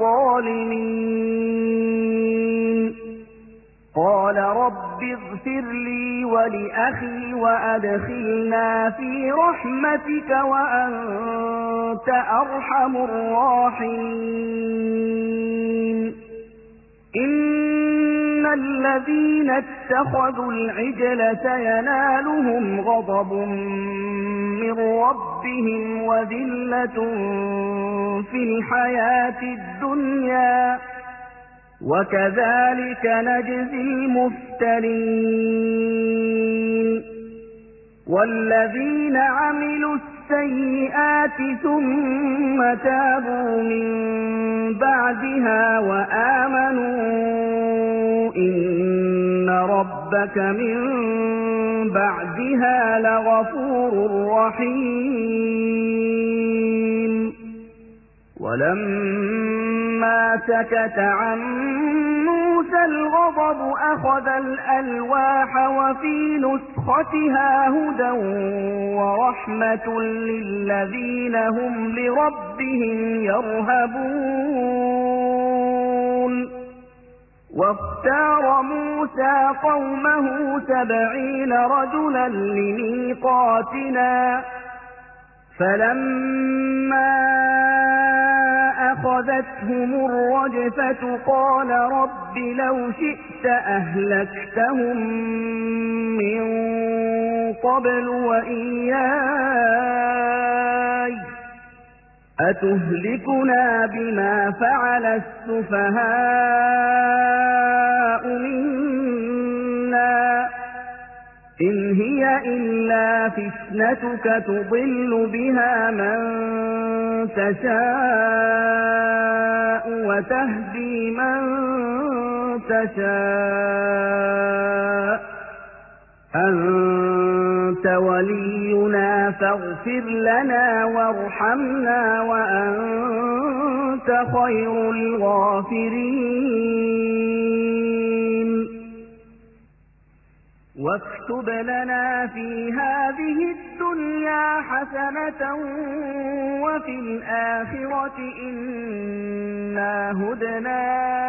الظالمين قال رب اغفر لي ولأخي وأدخلنا في رحمتك وأنت أرحم الراحمين إن الذين اتخذوا العجل سينالهم غضب من ربهم وذلة في الحياة الدنيا وكذلك نجزي المفترين والذين عملوا السيئات ثم تابوا من بعدها وآمنوا إن ربك من بعدها لغفور رحيم ولما سكت عن موسى الغضب أخذ الألواح وفي نسختها هدى ورحمة للذين هم لربهم يرهبون واختار موسى قومه 70 رجلا لميقاتنا فلما أخذتهم الرجفة قال رب لو شئت أهلكتهم من قبل وإياي أتهلكنا بما فعل السفهاء منا إن هي إلا فتنتك تضل بها من تشاء وتهدي من تشاء أنت ولينا فاغفر لنا وارحمنا وأنت خير الغافرين واكتب لنا في هذه الدنيا حسنة وفي الآخرة إنا هدنا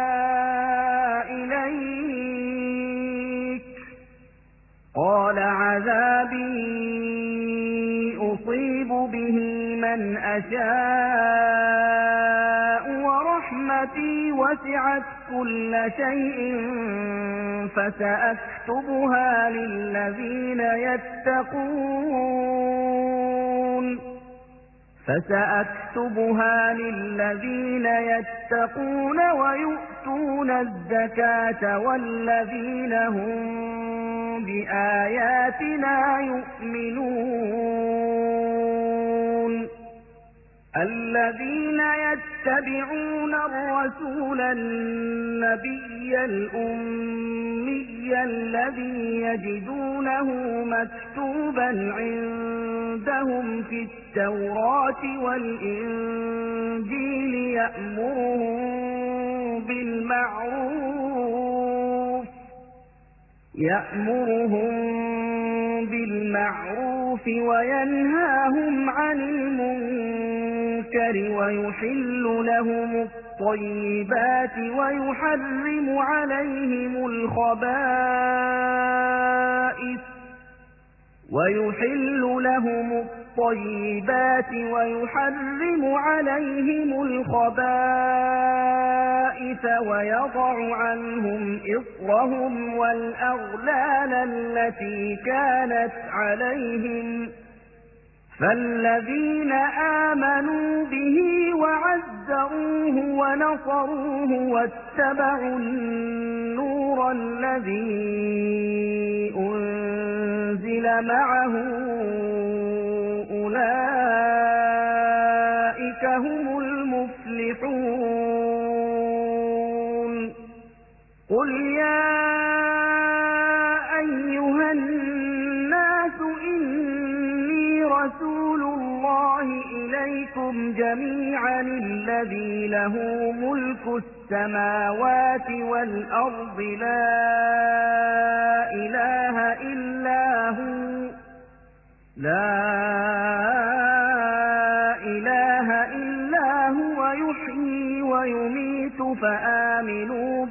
إليك قال عذابي أصيب به من أشاء ورحمتي وسعت كل شيء فسأكتبها للذين يتقون ويؤتون الزكاة والذين هم بآياتنا يؤمنون الذين يتبعون الرسول النبي الأمي الذي يجدونه مكتوبا عندهم في التوراة والإنجيل يأمرهم بالمعروف وينهاهم عن المنكر ويحل لهم الطيبات ويحرم عليهم الخبائث ويضع عنهم إصرهم والأغلال التي كانت عليهم فالذين آمنوا به وعزروه ونصروه واتبعوا النور الذي أنزل معه أولئك هم المفلحون قل يا أيها الناس إني رسول الله إليكم جميعا الذي له ملك السماوات والأرض لا إله إلا هو يحيي ويميت فآمنوا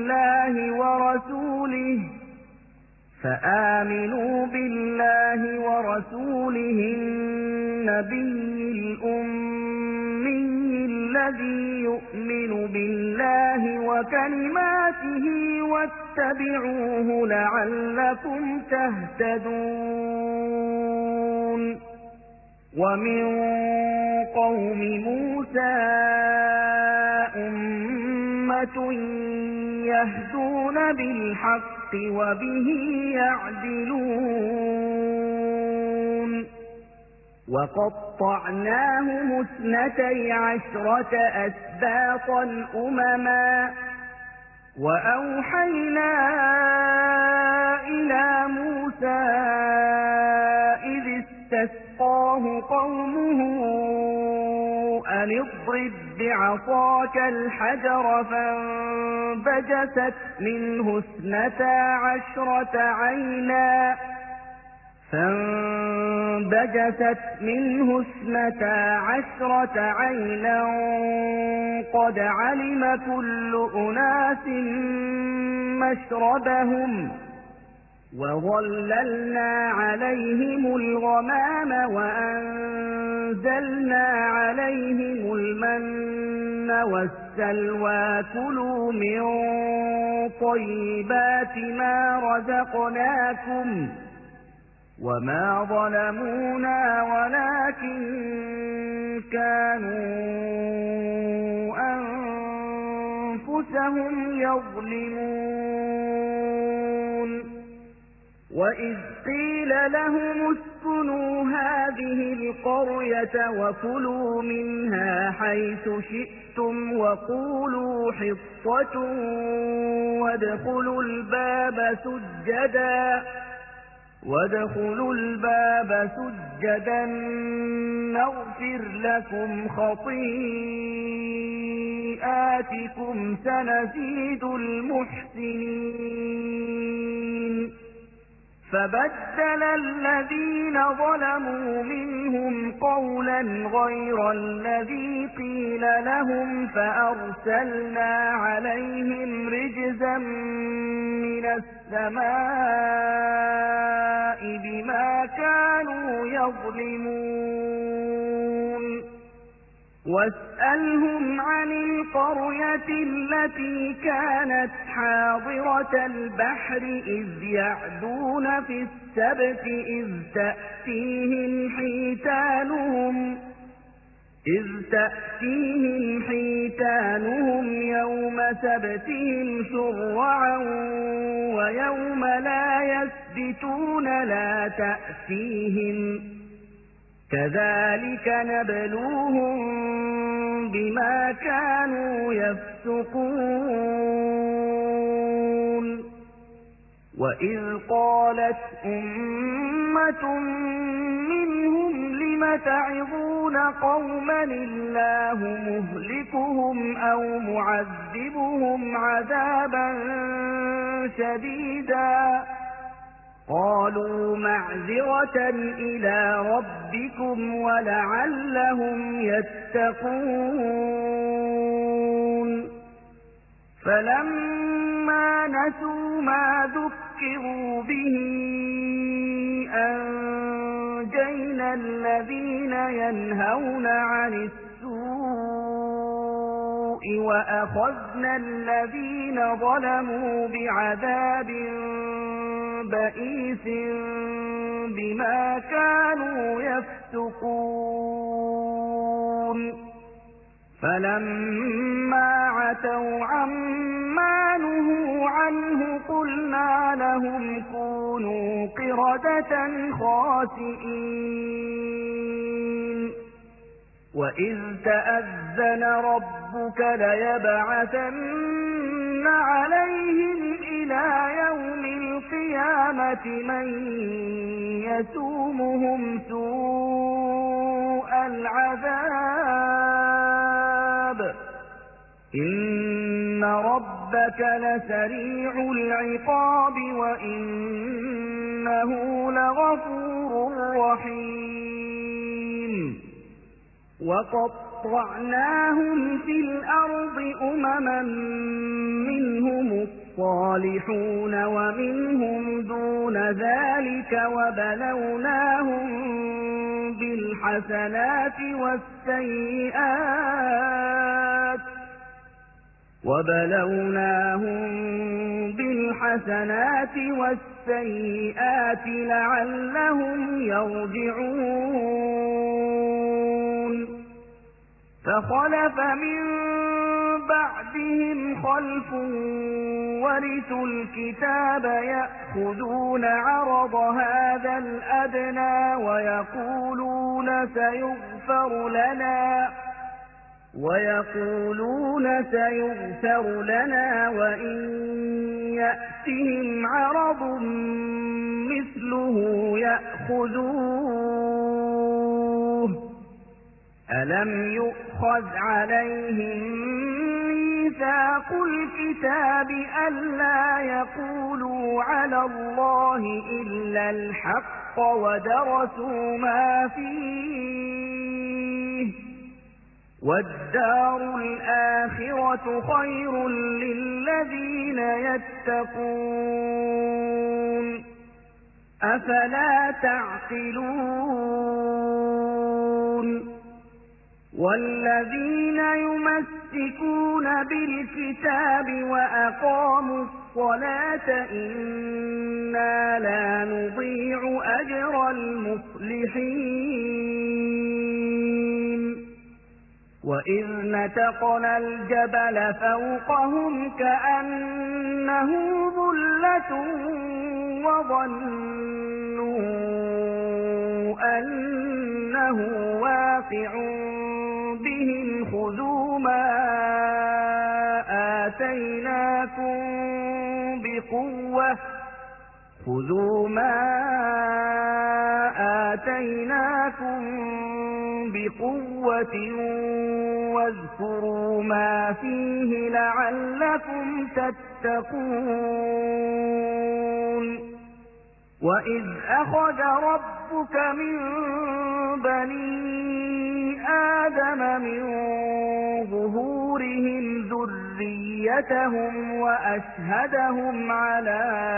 بالله ورسوله النبي الأمي الذي يؤمن بالله وكلماته واتبعوه لعلكم تهتدون ومن قوم موسى أمة يهدون بالحق وبه يعدلون وقطعناهم 12 أسباطا أمما وأوحينا إلى موسى إذ استسقاه قومه أن اضرب بعصاك الحجر فانبجست منه 12 عينا فانبجست منه 12 عينا قد علم كل أناس مشربهم وظللنا عليهم الغمام وأنزلنا عليهم المن والسلوى كلوا من طيبات ما رزقناكم وما ظلمونا ولكن كانوا أنفسهم يظلمون وإذ قيل لهم اسكنوا هذه القرية وكلوا منها حيث شئتم وقولوا حطة وادخلوا الباب سجدا نغفر لكم خطيئاتكم سنزيد المحسنين فبدل الذين ظلموا منهم قولا غير الذي قيل لهم فأرسلنا عليهم رجزا من السماء بما كانوا يظلمون واسألهم عن القرية التي كانت حاضرة البحر إذ يعدون في السبت إذ تأتيهم حيتانهم يوم سبتهم شرعا ويوم لا يسبتون لا تأتيهم كذلك نبلوهم بما كانوا يفسقون وإذ قالت أمة منهم لم تعظون قوما الله مهلكهم أو معذبهم عذابا شديدا قالوا معذرة إلى ربكم ولعلهم يتقون فلما نسوا ما ذكروا به أنجينا الذين ينهون عن السوء وأخذنا الذين ظلموا بعذاب بئيس بما كانوا يفسقون فلما عتوا عما نهوا عنه قلنا لهم كونوا قردة خاسئين وإذ تأذن ربك ليبعثن عليهم إلى يوم القيامة من يسومهم سوء العذاب إن ربك لسريع العقاب وإنه لغفور رحيم وقطعناهم في الأرض أمما منهم الصالحون ومنهم دون ذلك وبلوناهم بالحسنات والسيئات لعلهم يرجعون فخلف من بعدهم خلف ورثوا الكتاب يأخذون عرض هذا الأدنى ويقولون سيغفر لنا وإن يأتهم عرض مثله يأخذوه ألم يؤخذ عليهم ميثاق الكتاب ألا يقولوا على الله إلا الحق ودرسوا ما فيه والدار الآخرة خير للذين يتقون أفلا تعقلون والذين يمسكون بالكتاب وأقاموا الصلاة إنا لا نضيع أجر المصلحين وإذ نتقنا الجبل فوقهم كأنه ظلة وظنوا أنه واقع بهم خذوا ما آتيناكم بقوة واذكروا ما فيه لعلكم تتقون وإذ أخذ ربك من بني آدم من ظهورهم ذريتهم وأشهدهم على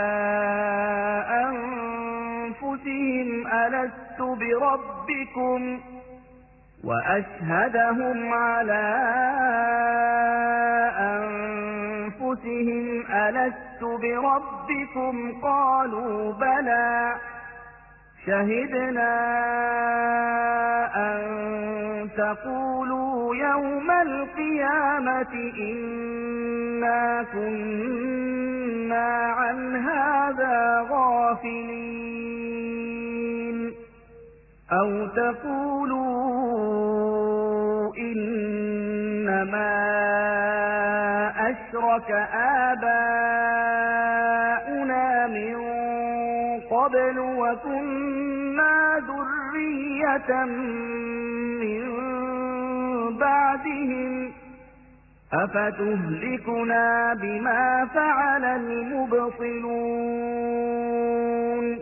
أنفسهم ألست بربكم قالوا بلى شهدنا أن تقولوا يوم القيامة إنا كنا عن هذا غافلين أو تقولوا إنما أشرك آباؤنا من قبل وكنا ذرية من بعدهم أفتهلكنا بما فعل المبطلون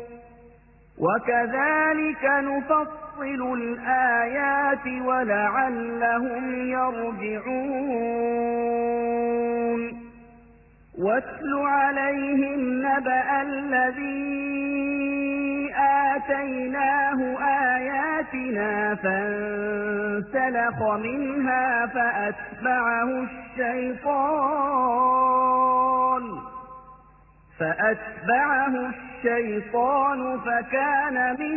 وكذلك نفصل الآيات ولعلهم يرجعون واتل عليهم نبأ الذي آتيناه آياتنا فانسلخ منها فأتبعه الشيطان فكان من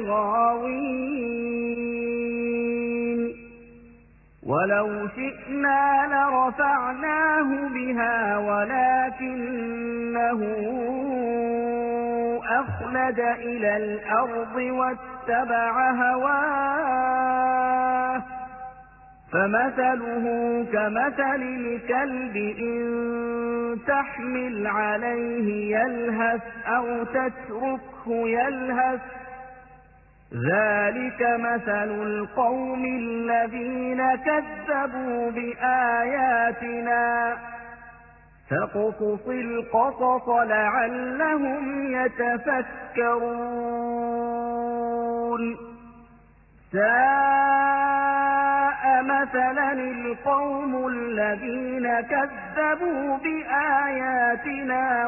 الغاوين ولو شئنا لرفعناه بها ولكنه أخلد إلى الأرض واتبع هواه فمثله كمثل الكلب إن تحمل عليه يلهث أو تتركه يلهث ذلك مثل القوم الذين كذبوا بآياتنا فاقصص القصص لعلهم يتفكرون ساء مثلا القوم الذين كذبوا بآياتنا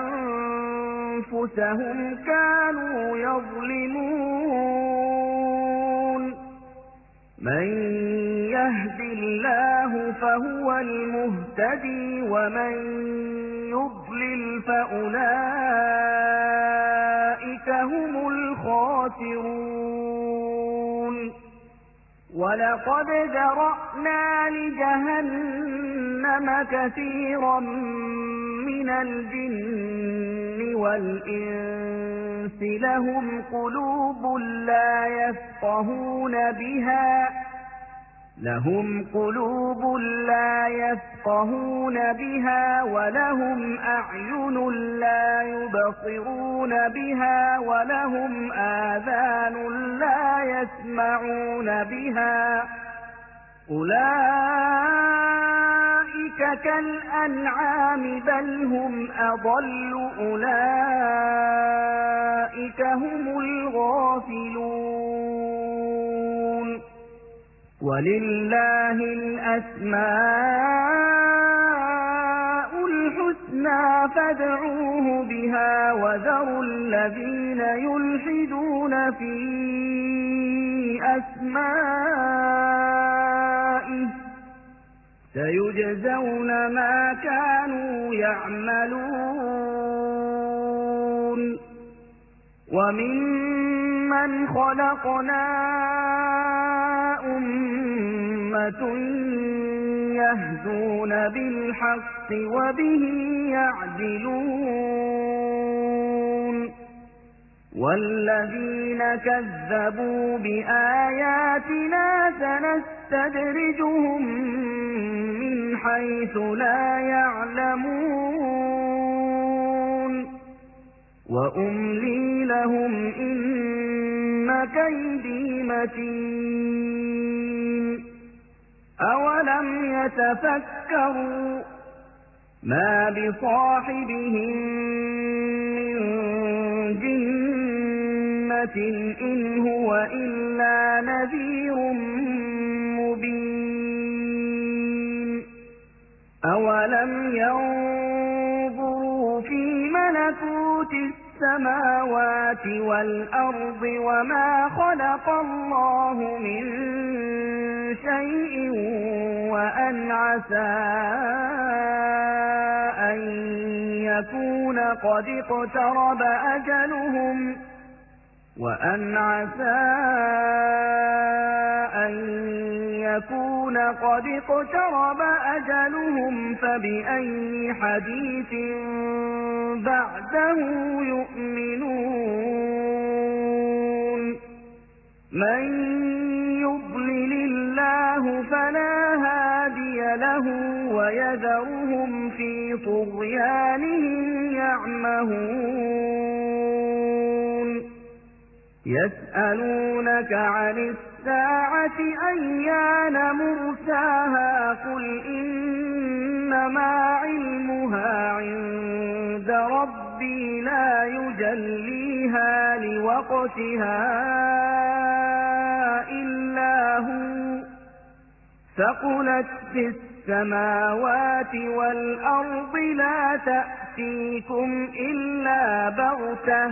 وأنفسهم كانوا يظلمون من يهد الله فهو المهتدي ومن يضلل فأولئك هم الخاسرون ولقد ذرأنا لجهنم كثيرا من الجن والإنس لهم قلوب لا يفقهون بها ولهم أعين لا يبصرون بها ولهم آذان لا يسمعون بها أولئك كالأنعام بل هم أضل أولئك هم الغافلون ولله الأسماء الحسنى فادعوه بها وذروا الذين يلحدون في أسمائه سيجزون ما كانوا يعملون وممن خلقنا أمة يهدون بالحق وبه يعدلون والذين كذبوا بآياتنا سنستدرجهم من حيث لا يعلمون وأملي لهم إن كيدي متين أولم يتفكروا ما بصاحبهم من جنة إن هو إلا نذير مبين أولم ينظروا في ملكوت السماوات والأرض وما خلق الله من شيء وأن عسى أن يكون قد اقترب أجلهم فبأي حديث بعده يؤمنون من يضلل الله فلا هادي له ويذرهم في طغيانهم يعمهون يسألونك عن الساعة أيان مرساها قل إنما علمها عند ربي لا يجليها لوقتها إلا هو ثقلت في السماوات والأرض لا تأتيكم إلا بغتة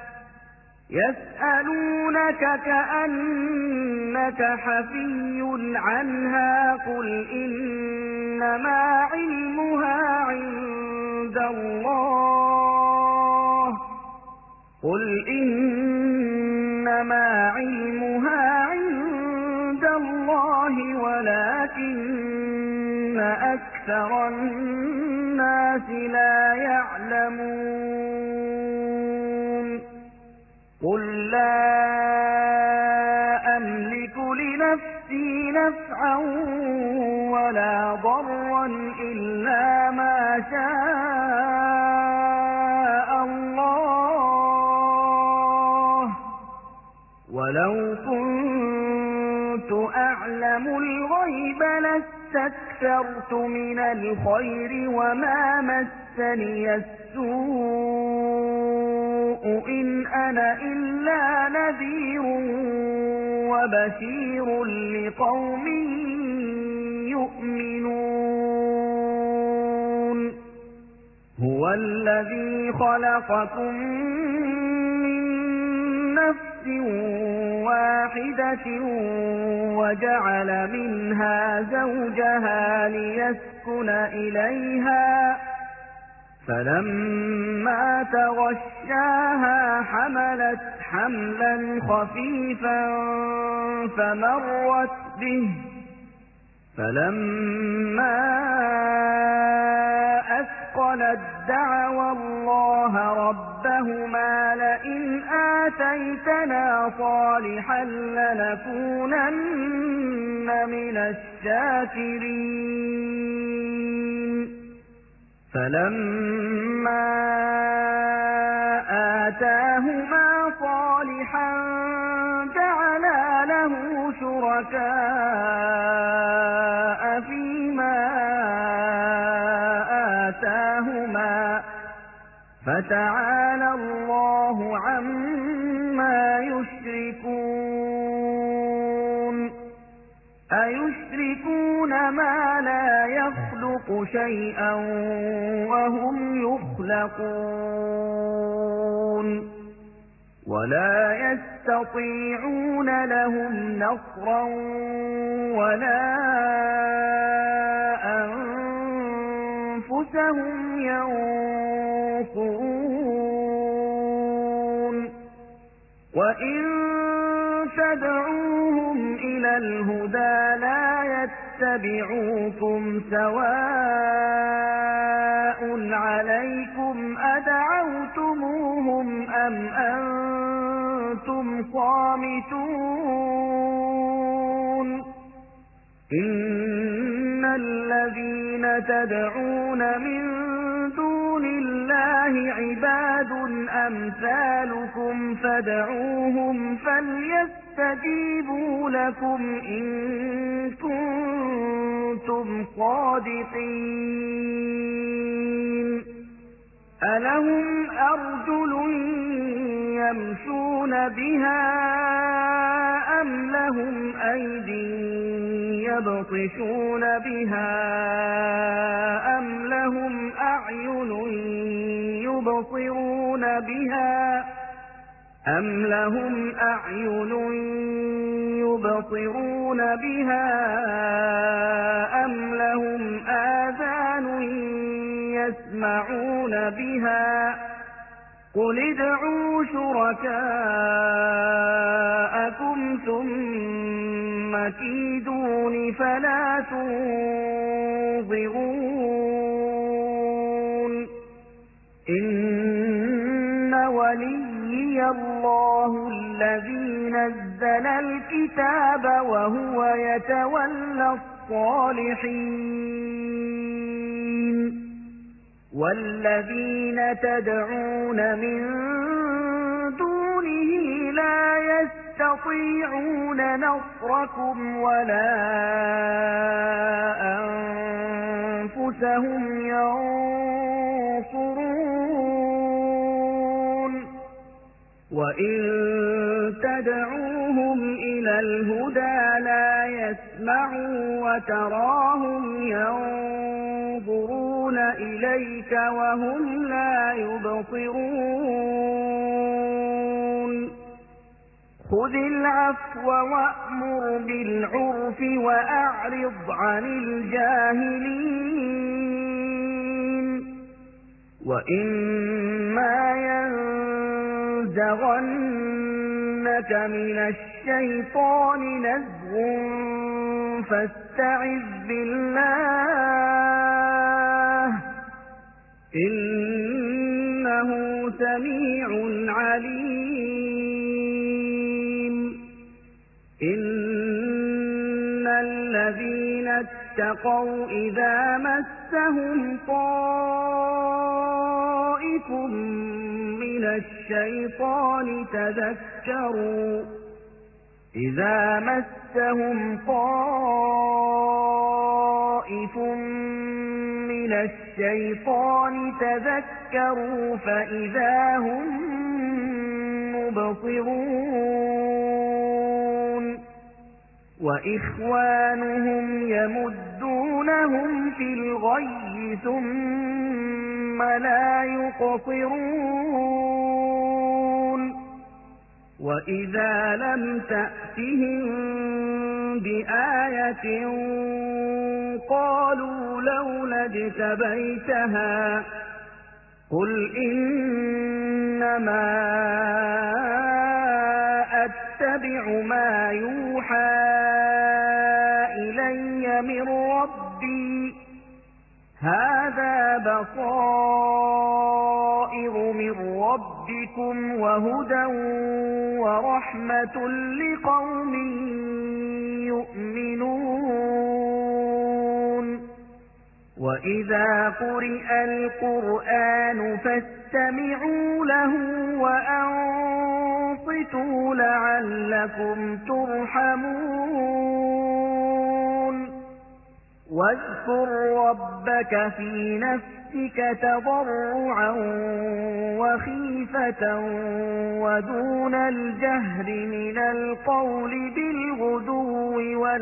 يسألونك كأنك حفي عنها قل إنما علمها عند الله ولكن أكثر الناس لا يعلمون قل لا أملك لنفسي نفعا ولا ضرا إلا ما شاء الله ولو كنت أعلم الغيب لاستكثرت من الخير وما مسني السوء إن أنا إلا نذير وبشير لقوم يؤمنون هو الذي خلقكم من نفس واحدة وجعل منها زوجها ليسكن إليها فلما تغشاها حملت حملا خفيفا فمرت به فلما أثقلت دعوا الله ربهما لئن آتيتنا صالحا لنكونن من الشاكرين فلما آتاهما صالحا جعلا له شركاء فيما فَتَعَالَى اللَّهُ عَمَّا يُشْرِكُونَ أَيُشْرِكُونَ مَا لَا يَخْلُقُ شَيْئًا وَهُمْ يُخْلَقُونَ وَلَا يَسْتَطِيعُونَ لَهُمْ نَصْرًا وَلَا أَنفُسَهُمْ يَنصُرُونَ وَإِن تَدْعُوهُمْ إِلَى الْهُدَى لَا يَتَّبِعُوكُمْ سَوَاءٌ عَلَيْكُمْ أَدَعَوْتُمُوهُمْ أَمْ أَنْتُمْ صَامِتُونَ إِنَّ الَّذِينَ تَدْعُونَ مِن دُونِ اللَّهِ عِبَادٌ أَمْثَالُكُمْ فَادْعُوهُمْ فَلْيَسْتَجِيبُوا لَكُمْ إِن كُنتُمْ صَادِقِينَ أَلَهُمْ أَرْجُلٌ يَمْشُونَ بِهَا أَمْ لَهُمْ أَيْدٍ يَبْطِشُونَ بِهَا أَمْ لَهُمْ أَعْيُنٌ يُبْصِرُونَ بِهَا أَمْ لَهُمْ آذَانٌ يَسْمَعُونَ بِهَا قُلِ ادْعُوا شُرَكَاءَكُمْ ثُمَّ كِيدُونِ فَلَا تُنظِرُونَ إِنَّ وَلِيِّيَ اللَّهُ الَّذِي نَزَّلَ الْكِتَابَ وَهُوَ يَتَوَلَّى الصَّالِحِينَ وَالَّذِينَ تَدْعُونَ مِن دُونِهِ لَا يَسْتَطِيعُونَ نَصْرَكُمْ وَلَا أَنفُسَهُمْ يَنصُرُونَ وَإِن تَدْعُوهُمْ إِلَى الْهُدَى لَا يَسْمَعُوا وَتَرَاهُمْ يَنظُرُونَ إِلَيْكَ وَهُمْ لَا يُبْصِرُونَ خُذِ الْعَفْوَ وَأْمُرْ بِالْعُرْفِ وَأَعْرِضْ عَنِ الْجَاهِلِينَ وَإِمَّا يَنزَغَنَّكَ مِنَ الشَّيْطَانِ نَزْغٌ فَاسْتَعِذْ بِاللَّهِ إِنَّهُ سَمِيعٌ عَلِيمٌ إِنَّ الَّذِينَ اتَّقَوْا إِذَا مَسَّهُمْ طَائِفٌ مِّنَ الشَّيْطَانِ تَذَكَّرُوا فَإِذَا هُم مُّبْصِرُونَ وَإِخْوَانُهُمْ يَمُدُّونَهُمْ فِي الْغَيِّ ثُمَّ لَا يُقْصِرُونَ وَإِذَا لَمْ تَأْتِهِم بِآيَةٍ قَالُوا لَوْلَا اجْتَبَيْتَهَا قُلْ إِنَّمَا أَتَّبِعُ مَا يُوحَى إِلَيَّ مِن رَّبِّي هَذَا بَصَائِرُ مِن رَّبِّكُمْ وَهُدًى وَرَحْمَةٌ لِّقَوْمٍ يُؤْمِنُونَ وَإِذَا قُرِئَ الْقُرْآنُ فَاسْتَمِعُوا لَهُ وَأَنصِتُوا لَعَلَّكُمْ تُرْحَمُونَ واذكر ربك في نفسك تضرعا وخيفة ودون الجهر من القول بالغدو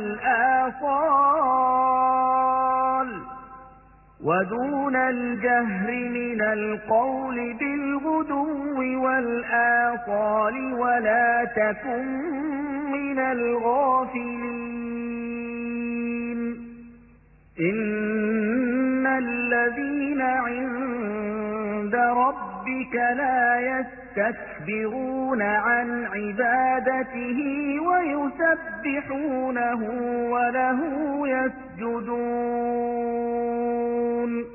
والآصال ولا تكن من الغافلين إن الذين عند ربك لا يستكبرون عن عبادته ويسبحونه وله يسجدون